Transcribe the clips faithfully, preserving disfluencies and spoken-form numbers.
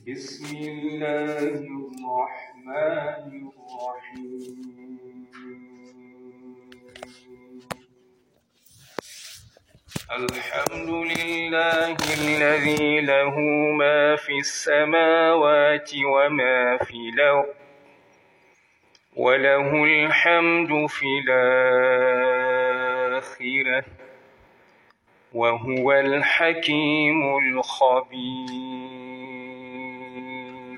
بسم الله الرحمن الرحيم. الحمد لله الذي له ما في السماوات وما في الأرض وله الحمد في الآخرة وهو الحكيم الخبير.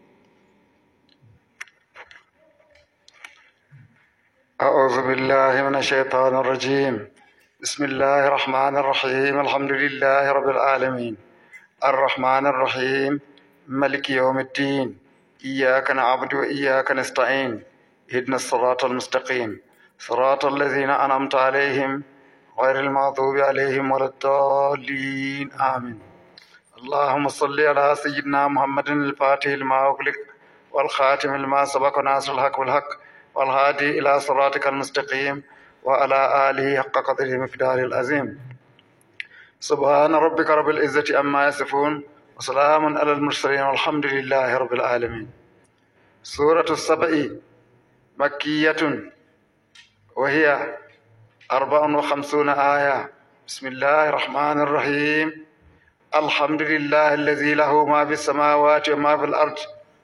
أعوذ بالله من الشيطان الرجيم. بسم الله الرحمن الرحيم. الحمد لله رب العالمين الرحمن الرحيم ملك يوم الدين. إياك نعبد وإياك نستعين. اهدنا الصراط المستقيم صراط الذين أنعمت عليهم غير المغضوب عليهم ولا الضالين آمين. اللهم صل على سيدنا محمد الفاتح لما أغلق والخاتم لما سبق ناصر الحق بالحق والهادي إلى صراطك المستقيم وعلى آله حق قدره مقداره العظيم. سبحان ربك رب العزة عما يصفون وسلام على المرسلين والحمد لله رب العالمين. سورة السبع مكية وهي أربع وخمسون آية. بسم الله الرحمن الرحيم. الحمد لله الذي له ما في السماوات وما في الأرض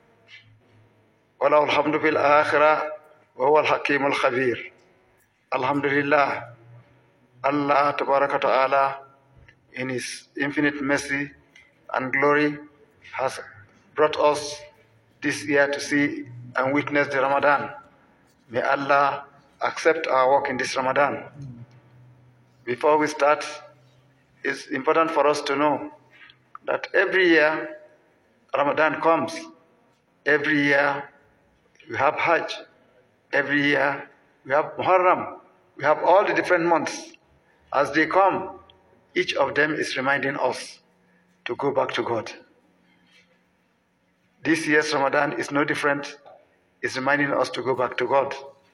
وله الحمد في الآخرة وهو الحكيم الخبير. Alhamdulillah, Allah Tabaraka Ta'ala in His infinite mercy and glory has brought us this year to see and witness the Ramadan. May Allah accept our work in this Ramadan. Before we start, it's important for us to know that every year Ramadan comes. Every year we have Hajj. Every year we have Muharram. We have all the different months. As they come, each of them is reminding us to go back to God. This year's Ramadan is no different. It's reminding us to go back to God.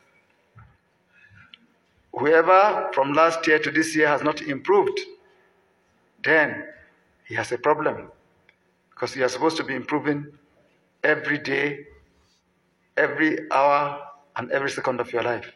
Whoever from last year to this year has not improved, then he has a problem, because you are supposed to be improving every day, every hour, and every second of your life.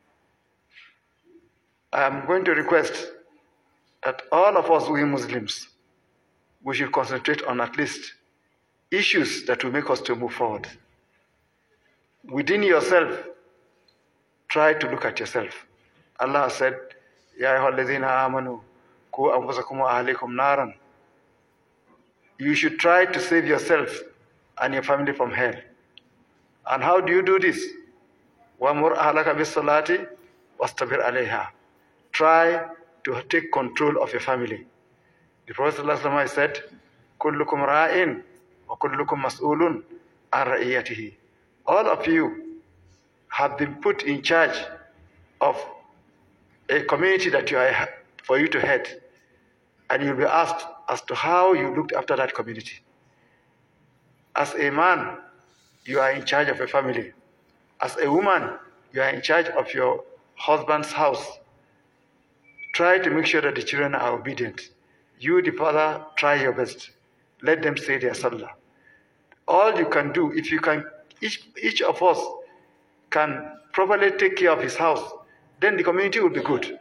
I am going to request that all of us, we Muslims, we should concentrate on at least issues that will make us to move forward. Within yourself, try to look at yourself. Allah said, Ya ayyuhalladhina amanu qu anfusakum wa ahlikum naran. You should try to save yourself and your family from hell. And how do you do this? وَأْمُرْ أَهْلَكَ بِالصَّلَاةِ وَاسْتَبِرْ عَلَيْهَا. Try to take control of your family. The Prophet ﷺ said, كُلُّكُمْ رَاءٍ وَكُلُّكُمْ مَسْئُولٌ عَنْ رَئِيَّتِهِ. All of you have been put in charge of a community that you are for you to head, and you'll be asked as to how you looked after that community. As a man, you are in charge of a family. As a woman, you are in charge of your husband's house. Try to make sure that the children are obedient. You, the father, try your best. Let them say their salah. All you can do, if you can, each, each of us can properly take care of his house, then the community will be good.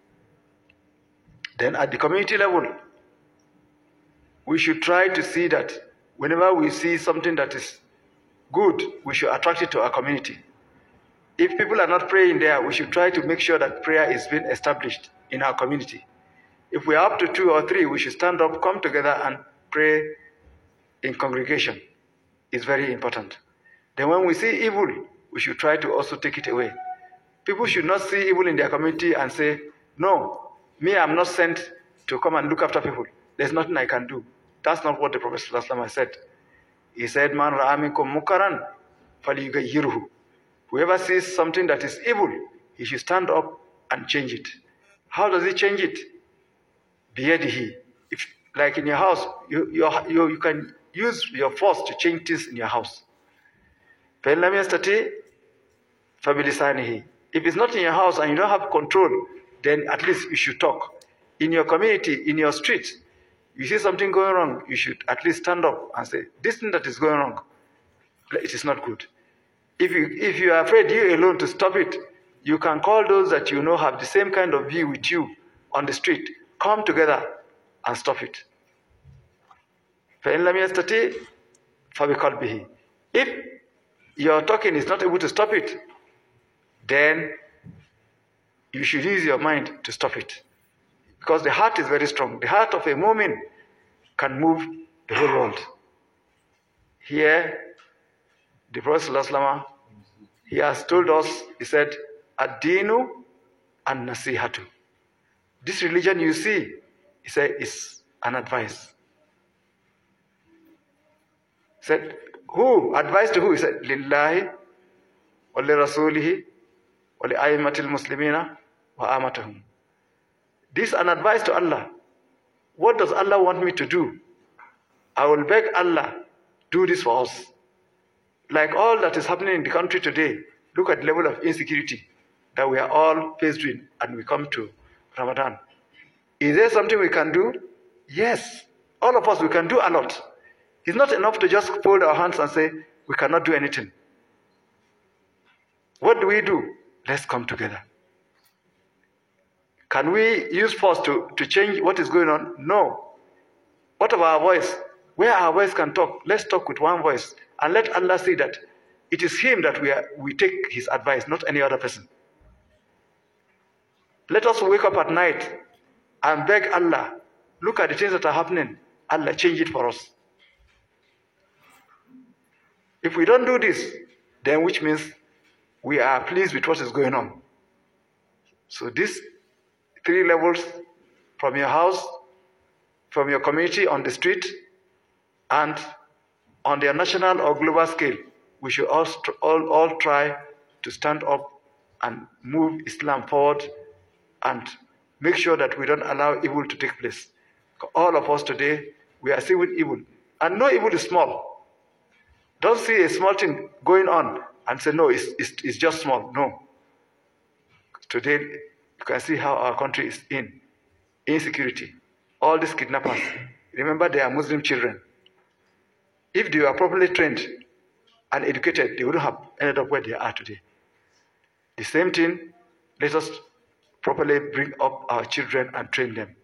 Then at the community level, we should try to see that whenever we see something that is good, we should attract it to our community. If people are not praying there, we should try to make sure that prayer is being established in our community. If we are up to two or three, we should stand up, come together and pray in congregation. It's very important. Then when we see evil, we should try to also take it away. People should not see evil in their community and say, no, me, I'm not sent to come and look after people. There's nothing I can do. That's not what the Prophet ﷺ said. He said, Man ra'aminkum mukaran falyughayyirhu. Whoever sees something that is evil, he should stand up and change it. How does he change it? Biyadihi. If, like in your house, you, you, you, you can use your force to change things in your house. فَإِنْ لَمْ يَسْتَطِعْ فَبِلِسَانِهِ. If it's not in your house and you don't have control, then at least you should talk. In your community, in your street, You see something going wrong, you should at least stand up and say, this thing that is going wrong, it is not good. If you, if you are afraid you alone to stop it, you can call those that you know have the same kind of view with you on the street. Come together and stop it. فَإِنْ لَمْ يَسْتَطِعْ فَبِقَلْبِهِ. If your talking is not able to stop it, then you should use your mind to stop it. Because the heart is very strong. The heart of a mu'min can move the whole world. Here, the Prophet ﷺ, he has told us, he said, Ad-dinu an-nasihatu. This religion you see, he said, is an advice. He said, who? Advice to who? He said, Lillahi wa li rasulihi wa li aymatil muslimina wa amatahum. This is an advice to Allah. What does Allah want me to do? I will beg Allah, do this for us. Like all that is happening in the country today, look at the level of insecurity that we are all faced with, and we come to Ramadan. Is there something we can do? Yes. All of us, we can do a lot. It's not enough to just fold our hands and say, we cannot do anything. What do we do? Let's come together. Can we use force to, to change what is going on? No. What of our voice? Where our voice can talk, let's talk with one voice and let Allah see that it is Him that we, are, we take His advice, not any other person. Let us wake up at night and beg Allah, look at the things that are happening, Allah change it for us. If we don't do this, then which means we are pleased with what is going on. So these three levels, from your house, from your community on the street, and on the national or global scale, we should all, all, all try to stand up and move Islam forward and make sure that we don't allow evil to take place. All of us today, we are seeing evil. And no evil is small. Don't see a small thing going on and say, no, it's, it's, it's just small. No. Today, you can see how our country is in insecurity. All these kidnappers, remember they are Muslim children. If they were properly trained and educated, they wouldn't have ended up where they are today. The same thing, let us properly bring up our children and train them.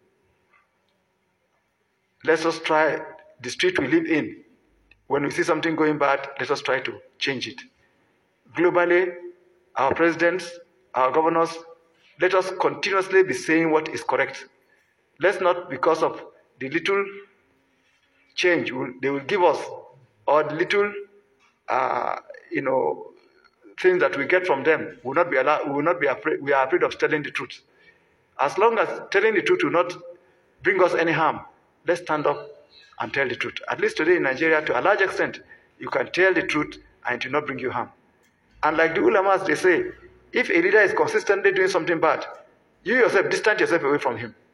Let us try the street we live in. When we see something going bad, let us try to change it. Globally, our presidents, our governors, let us continuously be saying what is correct. Let's not, because of the little change they will give us, or the little, uh, you know, things that we get from them, will not be allowed. We will not be afraid. We are afraid of telling the truth. As long as telling the truth will not bring us any harm, let's stand up and tell the truth. At least today in Nigeria, to a large extent, you can tell the truth and it will not bring you harm. And like the ulamas, they say, if a leader is consistently doing something bad, you yourself distance yourself away from him.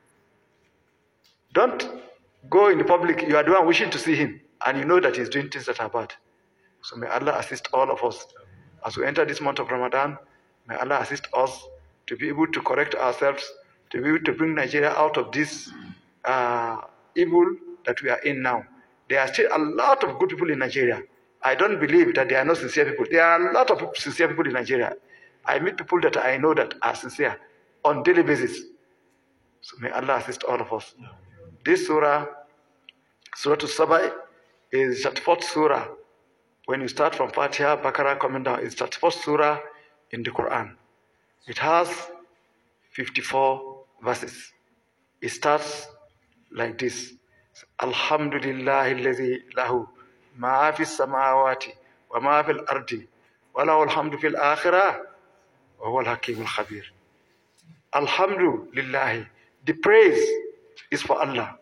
Don't go in the public. You are the one wishing to see him, and you know that he's doing things that are bad. So may Allah assist all of us as we enter this month of Ramadan. May Allah assist us to be able to correct ourselves, to be able to bring Nigeria out of this uh, evil that we are in now. There are still a lot of good people in Nigeria. I don't believe that there are no sincere people. There are a lot of sincere people in Nigeria. I meet people that I know that are sincere on daily basis. So may Allah assist all of us. This surah, Surah As-Saba, is the fourth surah. When you start from Fatiha, Baqarah coming down, it's the fourth surah in the Quran. It has fifty-four verses. It starts like this. Alhamdulillahi alladhi lahu ma fi samawati wa ma fil ardi wa lahu alhamdu fil akhirah wa huwa al-hakimul khabir. Alhamdulillah. The praise is for Allah.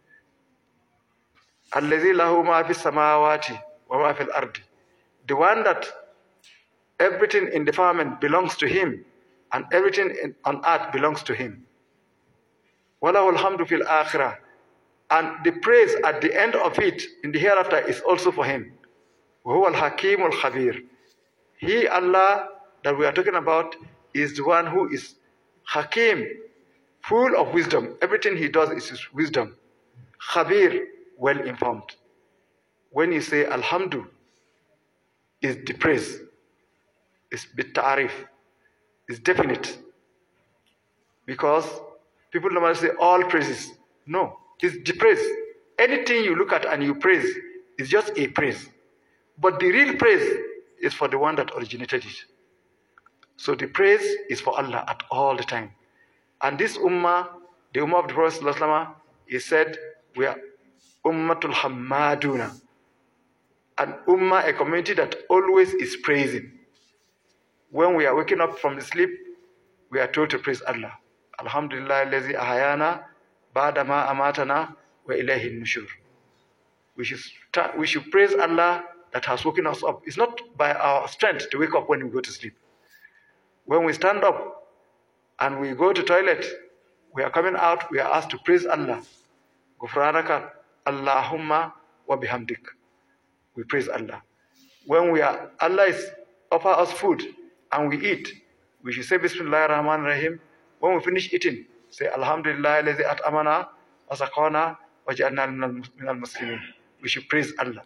Alladhi lahu ma fi samawati wa ma fil ardi. The one that everything in the firmament belongs to him and everything in, on earth belongs to him. Wa lahu alhamdu fil akhirah. And the praise at the end of it in the hereafter is also for him. Wa huwa al-hakimul khabir. He, Allah, that we are talking about, is the one who is Hakim, full of wisdom. Everything he does is his wisdom. Khabir, well informed. When you say Alhamdu, is the praise, is bit-ta'arif, is definite. Because people normally say all praises. No, it's the praise. Anything you look at and you praise is just a praise. But the real praise is for the one that originated it. So the praise is for Allah at all the time. And this ummah, the ummah of the Prophet ﷺ, he said, we are ummatul hammaduna. An ummah, a community that always is praising. When we are waking up from the sleep, we are told to praise Allah. Alhamdulillah, lazi ahayana, ba'da ma amatana, wa ilayhi nushur. We should start, we should praise Allah that has woken us up. It's not by our strength to wake up when we go to sleep. When we stand up and we go to toilet, we are coming out, we are asked to praise Allah. Gufranaka Allahumma wa bihamdik. We praise Allah. When we are, Allah is offer us food and we eat, we should say Bismillah ar-Rahman ar-Rahim. When we finish eating, say Alhamdulillah lazi at'amana wa saqana wa ja'alna minal muslimin. We should praise Allah.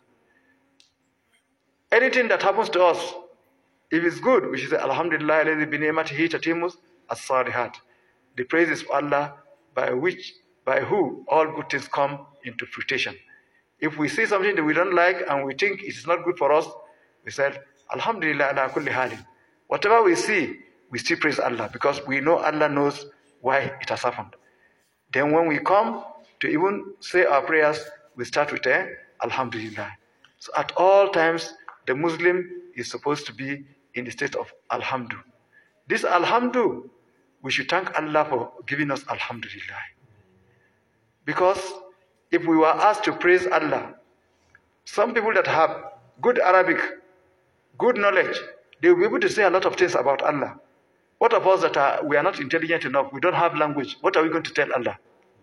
Anything that happens to us, if it's good, we should say Alhamdulillah lazi bi ni'matihi tatimmu as-salihat. The praise is for Allah by which, by who all good things come into fruition. If we see something that we don't like and we think it is not good for us, we said Alhamdulillah ala kulli halin. Whatever we see, we still praise Allah because we know Allah knows why it has happened. Then when we come to even say our prayers, we start with a Alhamdulillah. So at all times, the Muslim is supposed to be in the state of Alhamdu. This Alhamdu, we should thank Allah for giving us Alhamdulillah. Because if we were asked to praise Allah, some people that have good Arabic, good knowledge, they will be able to say a lot of things about Allah. What of us that are, we are not intelligent enough, we don't have language, what are we going to tell Allah?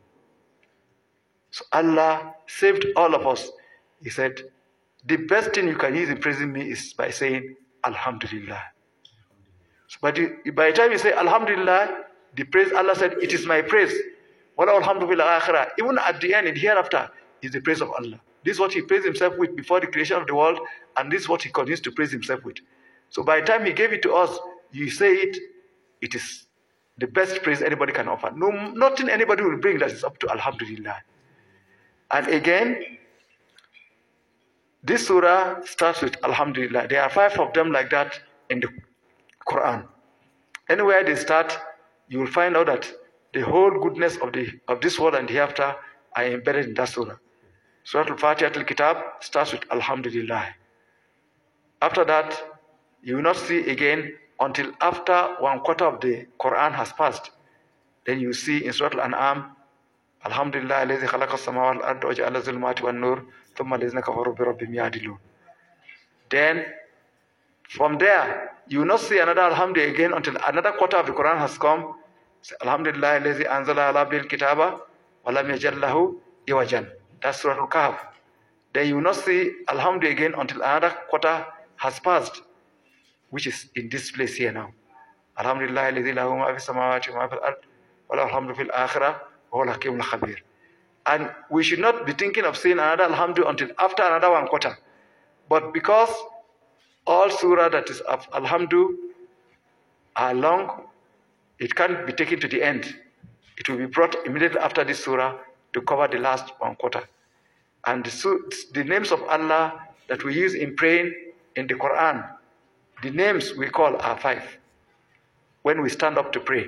So Allah saved all of us. He said, the best thing you can use in praising me is by saying Alhamdulillah. So by, the, by the time you say Alhamdulillah, the praise, Allah said, it is my praise. Even at the end, in the hereafter, is the praise of Allah. This is what he praised himself with before the creation of the world, and this is what he continues to praise himself with. So by the time he gave it to us, you say it, it is the best praise anybody can offer. No, nothing anybody will bring that is up to Alhamdulillah. And again, this surah starts with Alhamdulillah. There are five of them like that in the Quran. Anywhere they start, you will find out that the whole goodness of the of this world and hereafter are embedded in that surah. Surah Al-Fatiha Al-Kitab starts with Alhamdulillah. After that, you will not see again until after one quarter of the Quran has passed. Then you see in Surah Al-An'am, Alhamdulillah alladhi khalaqa as-samawati wal arda wa ja'ala az-zulumati wan nur thumma alladhina kafaru bi rabbihim ya'dilun. Then from there, you will not see another Alhamdulillah again until another quarter of the Quran has come. Alhamdulillah alladhi anzala ala abdihi al-kitaba wa lam yaj'al lahu iwajan. That's Surah Al-Kahf. Then you will not see Alhamdulillah again until another quarter has passed, which is in this place here now. Alhamdulillah alladhi lahu ma fi samawati wa ma fil ard wa lahu alhamdu fil akhirah wa huwa al-hakimul khabir. And we should not be thinking of saying another Alhamdulillah until after another one quarter. But because all surah that is of Alhamdulillah are long, it can't be taken to the end. It will be brought immediately after this surah to cover the last one quarter. And the, the names of Allah that we use in praying in the Quran, the names we call are five. When we stand up to pray, he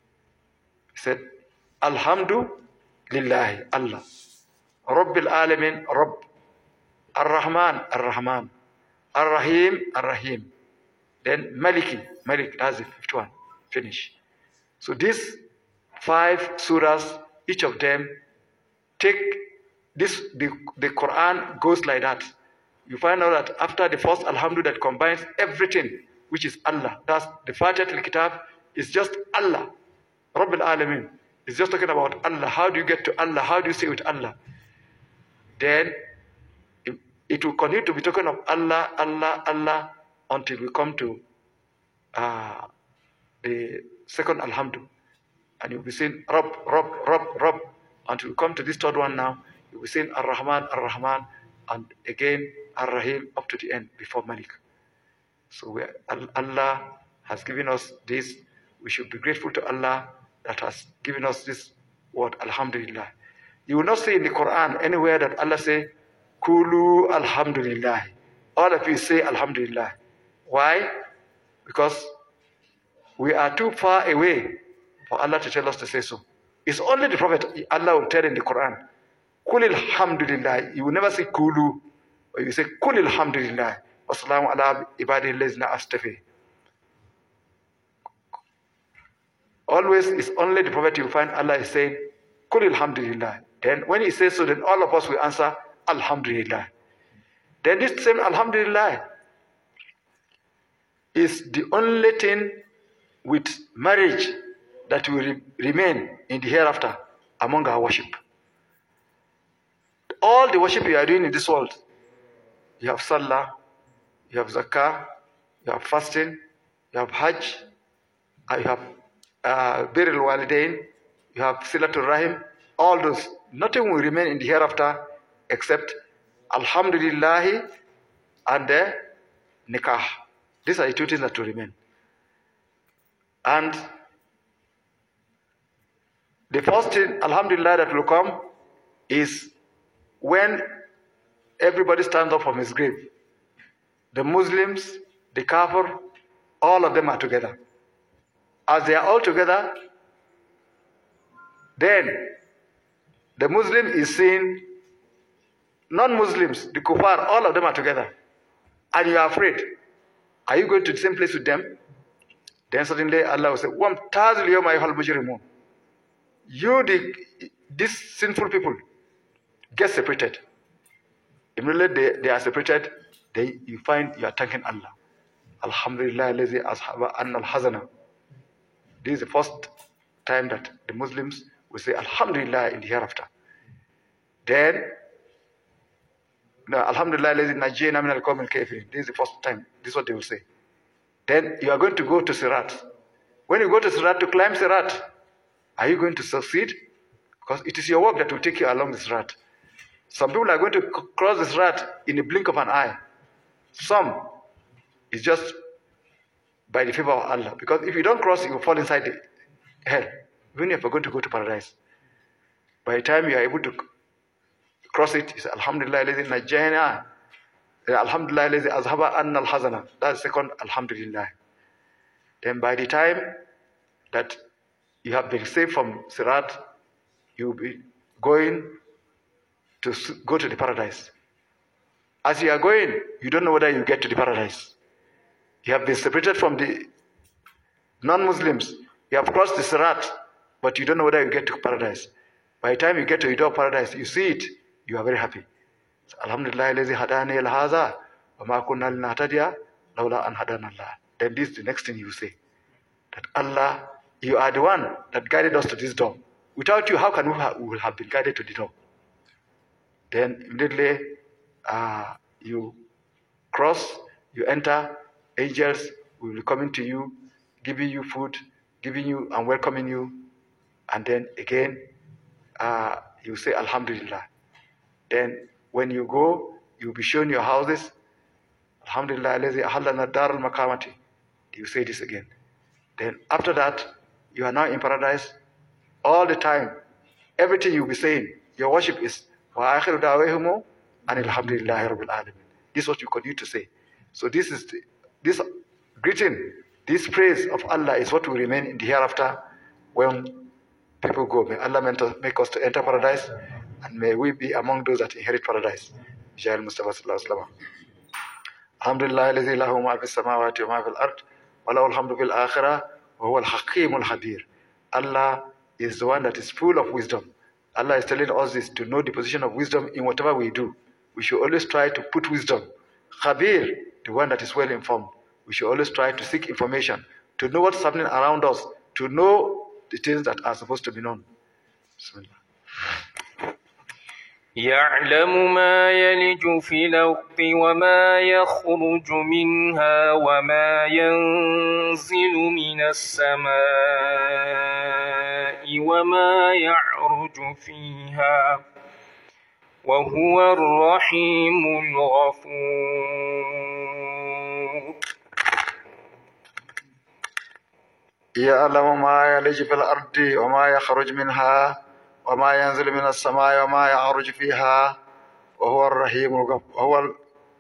said, Alhamdulillah, Allah. Rabbil Alamin, Rabb. Ar-Rahman, Ar-Rahman. Ar-Rahim, Ar-Rahim. Then Maliki, Malik, that's the fifth one. Finish. So these five surahs, each of them, take this, the, the Quran goes like that. You find out that after the first Alhamdulillah that combines everything, which is Allah. That's the Fatiha al-Kitab is just Allah. Rabbil Alamin. It's just talking about Allah. How do you get to Allah? How do you say with Allah? Then it, it will continue to be talking of Allah, Allah, Allah until we come to uh, the second Alhamdulillah. And you'll be saying Rabb, Rabb, Rabb, Rabb until we come to this third one now. You will be saying Ar-Rahman, Ar-Rahman, and again Ar-Rahim up to the end before Malik. So we, Allah has given us this. We should be grateful to Allah that has given us this word, Alhamdulillah. You will not see in the Quran anywhere that Allah say, Kulu Alhamdulillah. All of you say Alhamdulillah. Why? Because we are too far away for Allah to tell us to say so. It's only the Prophet Allah will tell in the Quran, Kul Alhamdulillah. You will never say Kulu, or you say Kul Alhamdulillah. Wassalamu ala ibadihi allazina astafi. Always, it's only the Prophet you will find Allah is saying, Kul Alhamdulillah. Then when he says so, then all of us will answer, Alhamdulillah. Then this same Alhamdulillah is the only thing with marriage that will re remain in the hereafter among our worship. All the worship you are doing in this world, you have Salah, you have Zakah, you have fasting, you have Hajj, you have uh, Birrul Walidain, you have Silatul Rahim, all those. Nothing will remain in the hereafter except Alhamdulillah and the Nikah. These are the two things that will remain. And the first thing, Alhamdulillah, that will come is when everybody stands up from his grave. The Muslims, the Kafir, all of them are together. As they are all together, then the Muslim is seeing non-Muslims, the Kuffar, all of them are together. And you are afraid. Are you going to the same place with them? Then suddenly Allah will say, وَامْتَازُ الْيَوْمَ أَيُّهَا الْمُجْرِمُونَ. You, the, these sinful people, get separated. Immediately they, they are separated, they, you find you are thanking Allah. Alhamdulillah, lazi ashaba anna al-hazana. This is the first time that the Muslims will say Alhamdulillah in the hereafter. Then, no, Alhamdulillah, lazi najina min al-qawm al-kafirin. This is the first time. This is what they will say. Then you are going to go to Sirat. When you go to Sirat to climb Sirat, are you going to succeed? Because it is your work that will take you along the Sirat. Some people are going to cross the Sirat in a blink of an eye. Some is just by the favor of Allah. Because if you don't cross, you will fall inside the hell. Even if you're going to go to paradise. By the time you are able to cross it, you say, Alhamdulillah, lazi najjana. Alhamdulillah, lazi azhaba anna al-hazana. That's the second Alhamdulillah. Then by the time that you have been saved from Sirat, you will be going to go to the paradise. As you are going, you don't know whether you get to the paradise. You have been separated from the non-Muslims. You have crossed the Sirat, but you don't know whether you get to paradise. By the time you get to the door of paradise, you see it, you are very happy. So, Alhamdulillah, lazi hadani al-haza, wa ma kunna linahtadiya lawla an hadana Allah. Then this is the next thing you say. That Allah, you are the one that guided us to this door. Without you, how can we have, we will have been guided to the door? Then immediately uh, you cross, you enter, angels will be coming to you, giving you food, giving you and welcoming you. And then again, uh, you say Alhamdulillah. Then when you go, you'll be shown your houses. Alhamdulillah, lazi ahallana dar al-makamati. You say this again. Then after that, you are now in paradise all the time. Everything you'll be saying, your worship is wa akhiru da'wahumu and alhamdulillahi rabbil alamin. This is what you continue to say. So this is the, this greeting, this praise of Allah is what will remain in the hereafter when people go. May Allah make us to enter paradise, and may we be among those that inherit paradise. Jai Mustafa sallallahu alaihi wasallam. Alhamdulillah alladhi lahu ma fis samawati wa ma fil ard wa lahu alhamdu fil akhirah wa huwa al-hakimul habir. Allah is the one that is full of wisdom. Allah is telling us this, to know the position of wisdom in whatever we do. We should always try to put wisdom. Khabir, the one that is well informed. We should always try to seek information, to know what's happening around us, to know the things that are supposed to be known. Bismillah. يعلم ما يلج في الأرض وما يخرج منها وما ينزل من السماء وما يعرج فيها وهو الرحيم الغفور يعلم ما يلج في الأرض وما يخرج منها وما ينزل من السماء وما يعرج فيها وهو الرحيم الغفور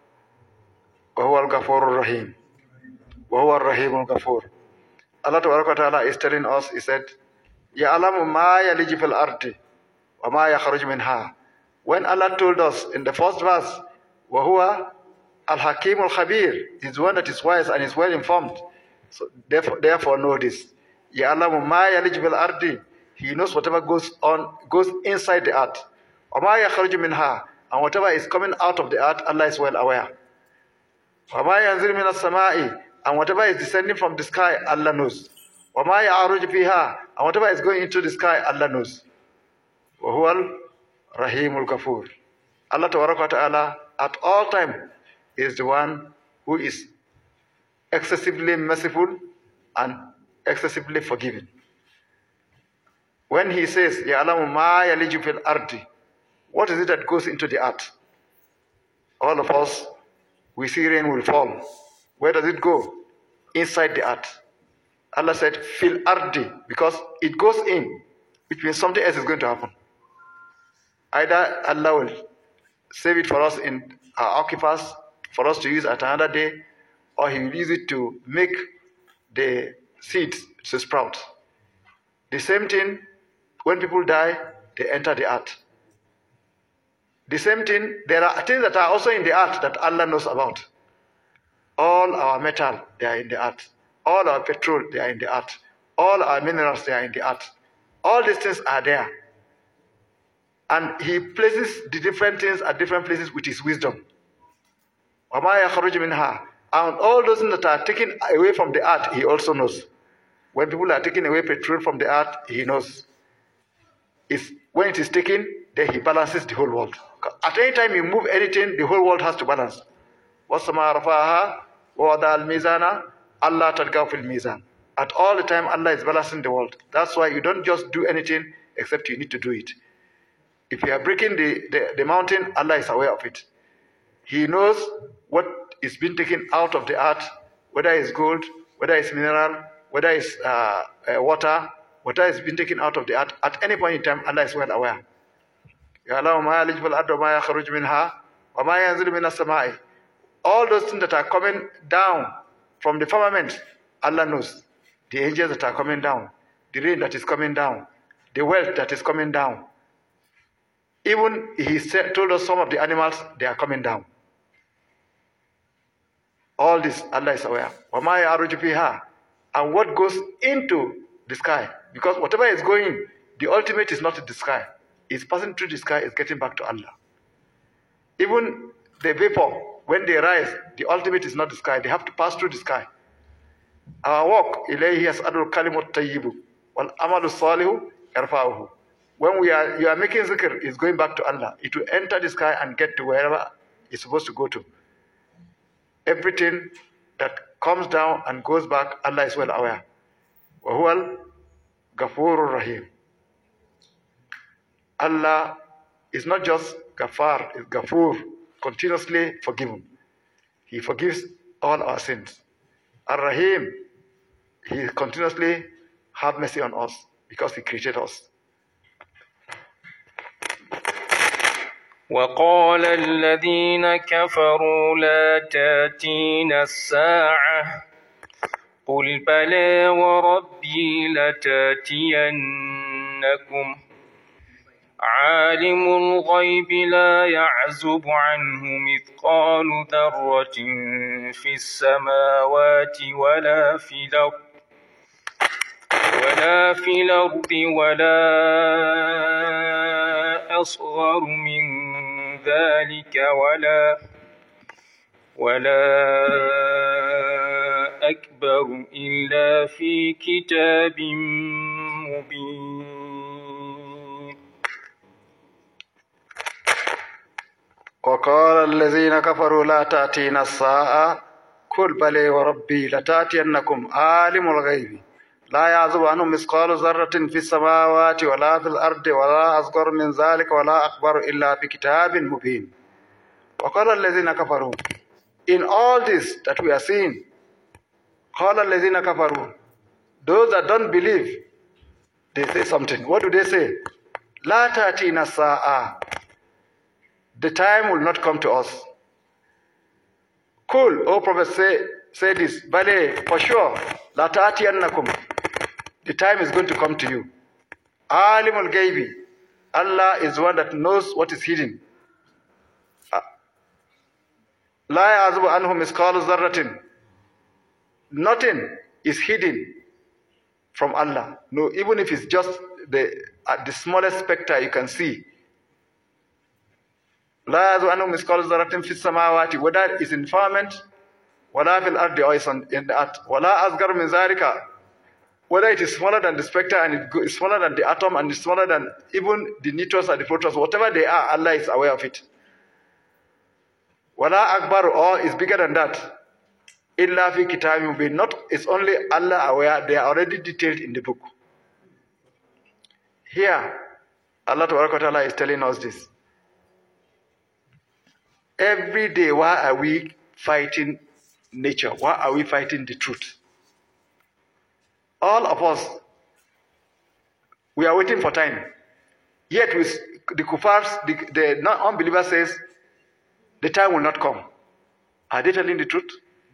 وهو الغفور الرحيم وهو الرحيم الغفور. Allah Ta'ala is telling us, He said, يعلم ما يلج في الأرض وما يخرج منها. When Allah told us in the first verse, وهو الحكيم الخبير, is the one that is wise and is well informed. So therefore, therefore know this. يعلم ما يلج في الأرض, He knows whatever goes on, goes inside the earth. وما يخرج منها, and whatever is coming out of the earth, Allah is well aware. وما ينزل من السماء, and whatever is descending from the sky, Allah knows. وما يعرج فيها, and whatever is going into the sky, Allah knows. وهو الرحيم الغفور. Allah Ta'ala at all times is the one who is excessively merciful and excessively forgiving. When He says, يَعْلَمُ مَا يَلِجُ فِي الْأَرْضِ, what is it that goes into the earth? All of us, we see rain will fall. Where does it go? Inside the earth. Allah said, fil ardi, because it goes in, which means something else is going to happen. Either Allah will save it for us in our aquifers, for us to use at another day, or He will use it to make the seeds to sprout. The same thing, when people die, they enter the earth. The same thing, there are things that are also in the earth that Allah knows about. All our metal, they are in the earth. All our petrol, they are in the earth. All our minerals, they are in the earth. All these things are there. And He places the different things at different places with His wisdom. وَمَا يَخْرُجُ مِنْهَا, and all those things that are taken away from the earth, He also knows. When people are taking away petrol from the earth, He knows. It's, when it is taken, then He balances the whole world. At any time you move anything, the whole world has to balance. وَالسَّمَاءَ رَفَعَهَا وَوَضَعَ الْمِيزَانَ أَلَّا تَطْغَوْا فِي الْمِيزَانِ. At all the time, Allah is balancing the world. That's why you don't just do anything except you need to do it. If you are breaking the, the, the mountain, Allah is aware of it. He knows what is being taken out of the earth, whether it's gold, whether it's mineral, whether it's uh, uh, water, whatever is being taken out of the earth. At any point in time, Allah is well aware. All those things that are coming down from the firmament, Allah knows. The angels that are coming down, the rain that is coming down, the wealth that is coming down. Even He said, told us some of the animals, they are coming down. All this, Allah is aware. And what goes into the sky. Because whatever is going, the ultimate is not in the sky. It's passing through the sky, it's getting back to Allah. Even the vapor, when they rise, the ultimate is not the sky. They have to pass through the sky. Our walk, إِلَيْهِ يَسْأَدُ الْكَلِمُ الطَّيِّبُ وَالْأَمَلُ الصَّالِحُ يَرْفَعُهُ. When we are, you are making zikr, it's going back to Allah. It will enter the sky and get to wherever it's supposed to go to. Everything that comes down and goes back, Allah is well aware. وَهُوَ الْغَفُورُ الرَّحِيمُ. Allah is not just Ghaffar, is Ghafoor, continuously forgiven. He forgives all our sins. Ar-Rahim, He continuously have mercy on us because He created us. وقال الذين كفروا لا تأتينا الساعة قل بلى وربي لتأتينكم عالم الغيب لا يعزب عنه مثقال ذرة في السماوات ولا في الأرض ولا في الأرض ولا أصغر من ذلك ولا ولا أكبر إلا في كتاب مبين. وقال الذين كفروا لا تأتينا الساعة قل بلى وربي لتأتينكم عالم الغيب لا يعزب عنه مثقال ذرة في السماوات ولا في الأرض ولا أصغر من ذلك ولا أكبر إلا في كتاب مبين. وقال الذين كفروا, in all this that we are seeing, قال الذين كفروا, those that don't believe, they say something. What do they say? لا تأتينا الساعة, the time will not come to us. Cool, oh Prophet, say, say this. Bale, for sure, لا تأتينكم, the time is going to come to you. Alimul Ghaibi, Allah is one that knows what is hidden. La ya'zubu anhu misqalu dharratin, nothing is hidden from Allah. No, even if it's just the uh, the smallest spectre you can see. La ya'zubu anhu misqalu dharratin fis samawati, whether it's in firmament, wala fil ardi, or it's in the earth, wala asghar min zalika, whether it is smaller than the spectre and it is smaller than the atom and it's smaller than even the neutrons and the protons, whatever they are, Allah is aware of it. Wala akbar, or is bigger than that. Illa fi kitabim mubin, not, it's only Allah aware, they are already detailed in the book. Here, Allah Ta'ala is telling us this. Every day, why are we fighting nature? Why are we fighting the truth? All of us, we are waiting for time. Yet with the kuffars, the, the non-unbeliever says, the time will not come. Are they telling the truth?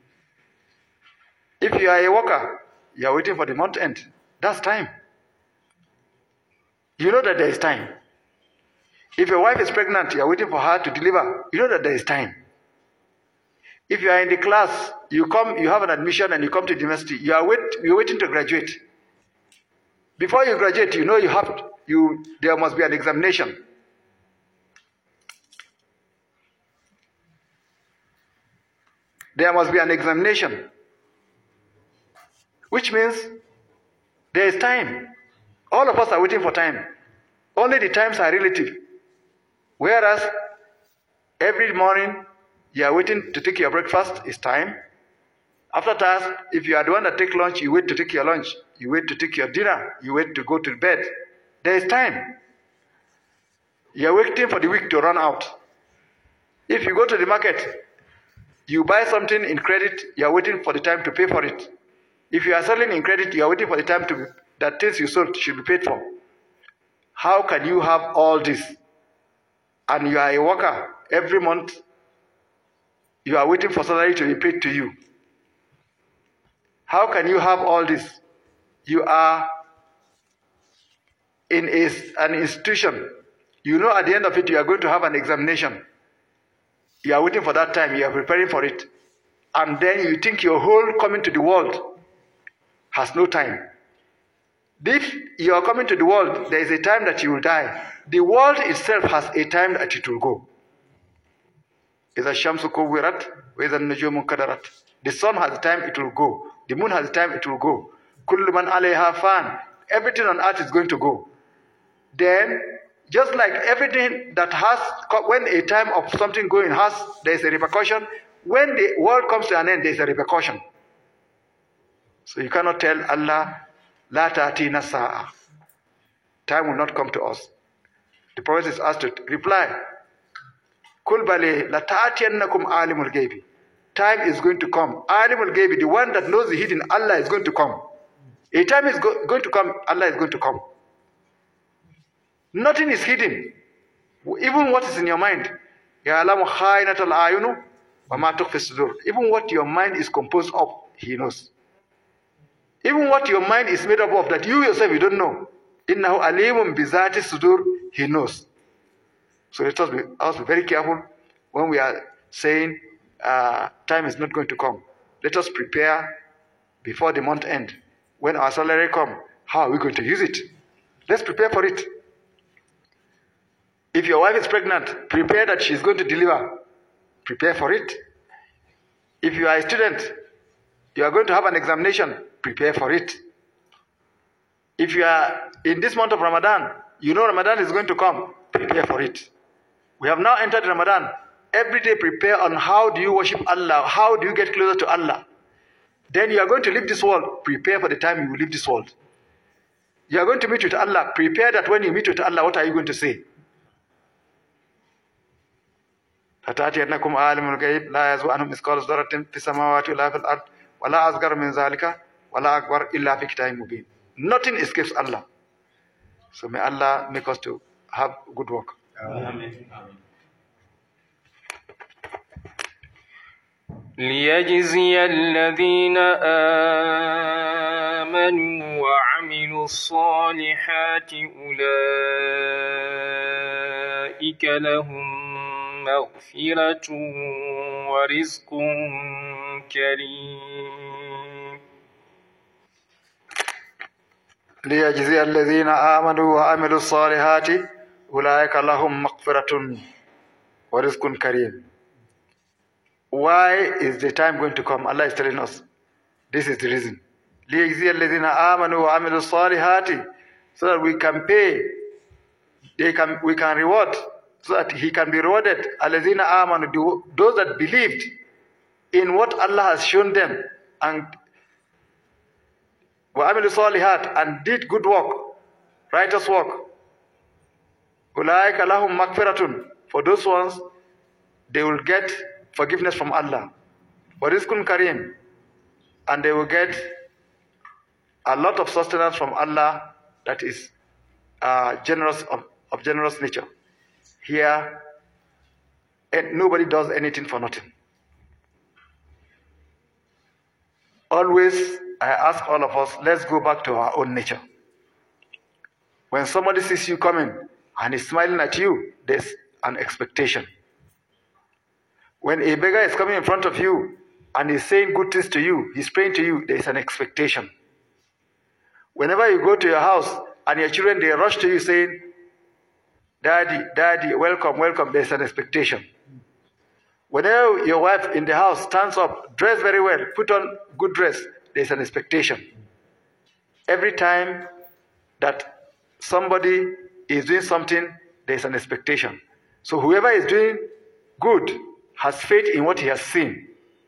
If you are a worker, you are waiting for the month end. That's time. You know that there is time. If your wife is pregnant, you are waiting for her to deliver. You know that there is time. If you are in the class, you come, you have an admission and you come to university, you are wait, you're waiting to graduate. Before you graduate, you know you have, you, there must be an examination. There must be an examination. Which means there is time. All of us are waiting for time. Only the times are relative. Whereas every morning you are waiting to take your breakfast, it's time. After that, if you are the one that take lunch, you wait to take your lunch. You wait to take your dinner. You wait to go to bed. There is time. You are waiting for the week to run out. If you go to the market, you buy something in credit, you are waiting for the time to pay for it. If you are selling in credit, you are waiting for the time to be, that things you sold should be paid for. How can you have all this? And you are a worker. Every month, you are waiting for salary to be paid to you. How can you have all this? You are in a, an institution. You know at the end of it, you are going to have an examination. You are waiting for that time. You are preparing for it. And then you think your whole coming to the world has no time. If you are coming to the world, there is a time that you will die. The world itself has a time that it will go. إِذَا الشَّمْسُ كُوِّرَتْ وَإِذَا النُّجُومُ انكَدَرَتْ. The sun has a time it will go. The moon has a time it will go. كُلُّ مَنْ عَلَيْهَا فَانٍ. Everything on earth is going to go. Then, just like everything that has, when a time of something going has, there is a repercussion. When the world comes to an end, there is a repercussion. So you cannot tell Allah, La ta'tina sa'a. Time will not come to us. The Prophet is asked to reply, Kul bale la ta'tiyannakum alimul ghaibi. Time is going to come. Alimul ghaibi, the one that knows the hidden, Allah is going to come. A time is go going to come, Allah is going to come. Nothing is hidden. Even what is in your mind. Ya'lamu kha'inatal a'yunu wa ma tukhfi sudur. Even what your mind is composed of, He knows. Even what your mind is made up of, that you yourself you don't know. Innahu alimun bizati sudur, He knows. So let us be, let us be very careful when we are saying uh, time is not going to come. Let us prepare before the month end. When our salary comes, how are we going to use it? Let's prepare for it. If your wife is pregnant, prepare that she's going to deliver. Prepare for it. If you are a student, you are going to have an examination, prepare for it. If you are in this month of Ramadan, you know Ramadan is going to come, prepare for it. We have now entered Ramadan. Every day prepare on how do you worship Allah, how do you get closer to Allah. Then you are going to leave this world, prepare for the time you will leave this world. You are going to meet with Allah, prepare that when you meet with Allah, what are you going to say? أتأتينكم عالم الغيب لا يزوء عنه مثقال ذرة في السماوات ولا في الأرض ولا أصغر من ذلك ولا أكبر إلا في كتاب مبين. Nothing escapes Allah. So may Allah make us to have good work. Amen. ليجزي الذين آمنوا وعملوا الصالحات أولئك لهم مغفرة ورزق كريم. ليجزي الذين آمنوا وعملوا الصالحات أولئك لهم مغفرة ورزق كريم. Why is the time going to come? Allah is telling us. This is the reason. ليجزي الذين آمنوا وعملوا الصالحات, so that we can pay, they can, we can reward, so that he can be rewarded. الذين آمنوا, those that believed in what Allah has shown them and وعملوا الصالحات, and did good work, righteous work. أولئك لهم مغفرة, for those ones they will get forgiveness from Allah. وَرِزْقٌ kareem, and they will get a lot of sustenance from Allah that is uh, generous of, of generous nature. Here, and nobody does anything for nothing. Always, I ask all of us, let's go back to our own nature. When somebody sees you coming and is smiling at you, there's an expectation. When a beggar is coming in front of you and is saying good things to you, he's praying to you, there is an expectation. Whenever you go to your house and your children, they rush to you saying, Daddy, Daddy, welcome, welcome, there's an expectation. Whenever your wife in the house stands up, dress very well, put on good dress, there's an expectation. Every time that somebody is doing something, there's an expectation. So whoever is doing good has faith in what he has seen.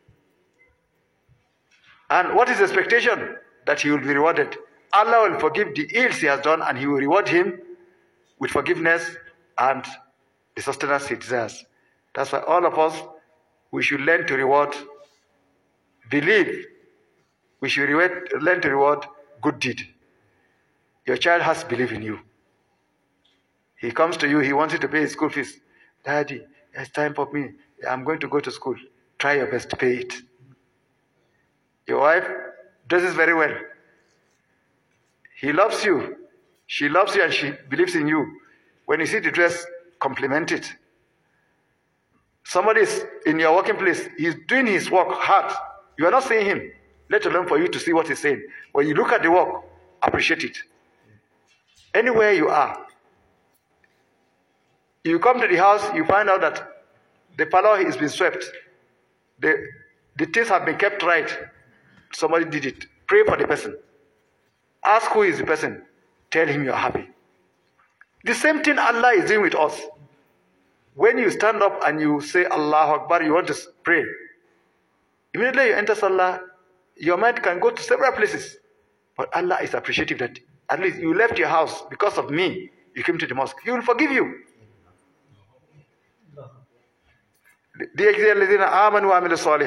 And what is the expectation? That he will be rewarded. Allah will forgive the ills he has done and he will reward him with forgiveness and the sustenance he desires. That's why all of us, we should learn to reward, believe, we should reward, learn to reward good deed. Your child has belief in you. He comes to you, he wants you to pay his school fees. Daddy, it's time for me. I'm going to go to school. Try your best to pay it. Your wife dresses very well. He loves you. She loves you and she believes in you. When you see the dress, compliment it. Somebody is in your working place. He's doing his work hard. You are not seeing him, let alone for you to see what he's saying. When you look at the work, appreciate it. Anywhere you are, you come to the house, you find out that the parlor has been swept. The, the things have been kept right. Somebody did it. Pray for the person. Ask who is the person. Tell him you are happy. The same thing Allah is doing with us. When you stand up and you say Allahu Akbar, you want to pray. Immediately you enter Salah, your mind can go to several places. But Allah is appreciative that at least you left your house because of me. You came to the mosque. He will forgive you. Allah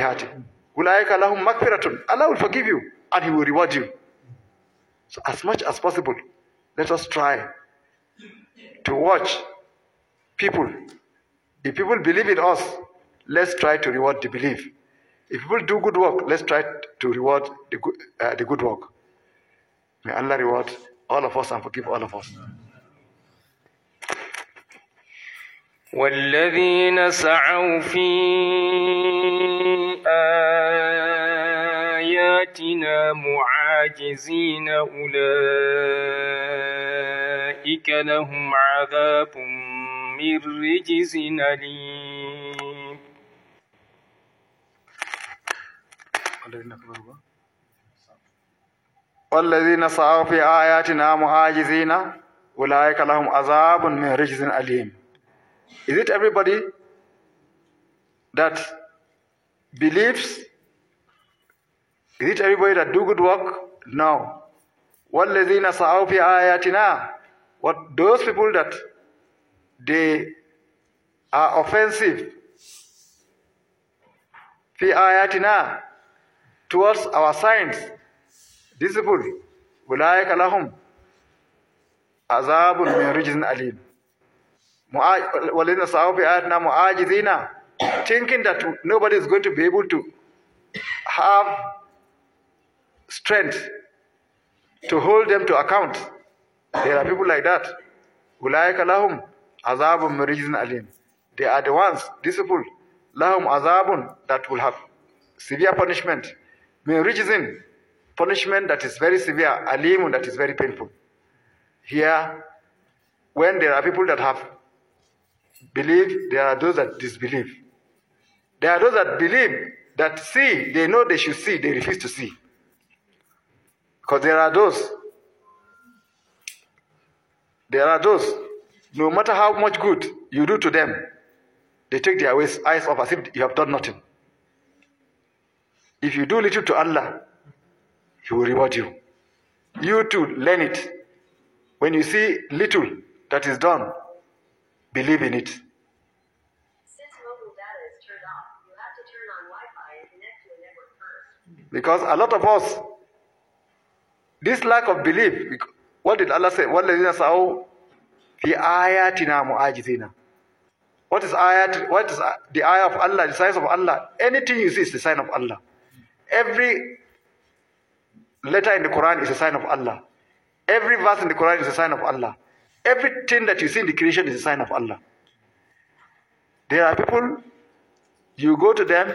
will forgive you and He will reward you. So as much as possible, let us try to watch people. If people believe in us, let's try to reward the belief. If people do good work, let's try to reward the good, uh, the good work. May Allah reward all of us and forgive all of us. والذين سعوا في آياتنا معاجزين أولئك لهم عذاب من رجز أليم. والذين سعوا في آياتنا معاجزين أولئك لهم عذاب من رجز أليم. Is it everybody that believes Is it everybody that do good work? No. وَالَّذِينَ سَعَوْا فِي آيَاتِنَا. What those people that they are offensive fi ayatina, towards our signs, these people, أولئك لهم عذاب من رجز أليم. وَالَّذِينَ سَعَوْا فِي آيَاتِنَا مُعَاجِزِينَ, thinking that nobody is going to be able to have strength to hold them to account. There are people like that. أولئك لهم عذاب من رجز أليم. They are the ones, these people, lahum azabun, that will have severe punishment. Min rijzin, punishment that is very severe. Alimun, that is very painful. Here, when there are people that have believed, there are those that disbelieve. There are those that believe, that see, they know they should see, they refuse to see. Because there are those, there are those, no matter how much good you do to them, they take their eyes off as if you have done nothing. If you do little to Allah, He will reward you. You too, learn it. When you see little that is done, believe in it. Since mobile data is turned off, you have to turn on Wi-Fi and connect to a network first. Because a lot of us, this lack of belief, what did Allah say? وَالَّذِينَ سَعَوْا فِي آيَاتِنَا مُعَاجِزِينَ. What is ayat? What is the ayah of Allah, the signs of Allah? Anything you see is the sign of Allah. Every letter in the Quran is a sign of Allah. Every verse in the Quran is a sign of Allah. Everything that you see in the creation is a sign of Allah. There are people, you go to them,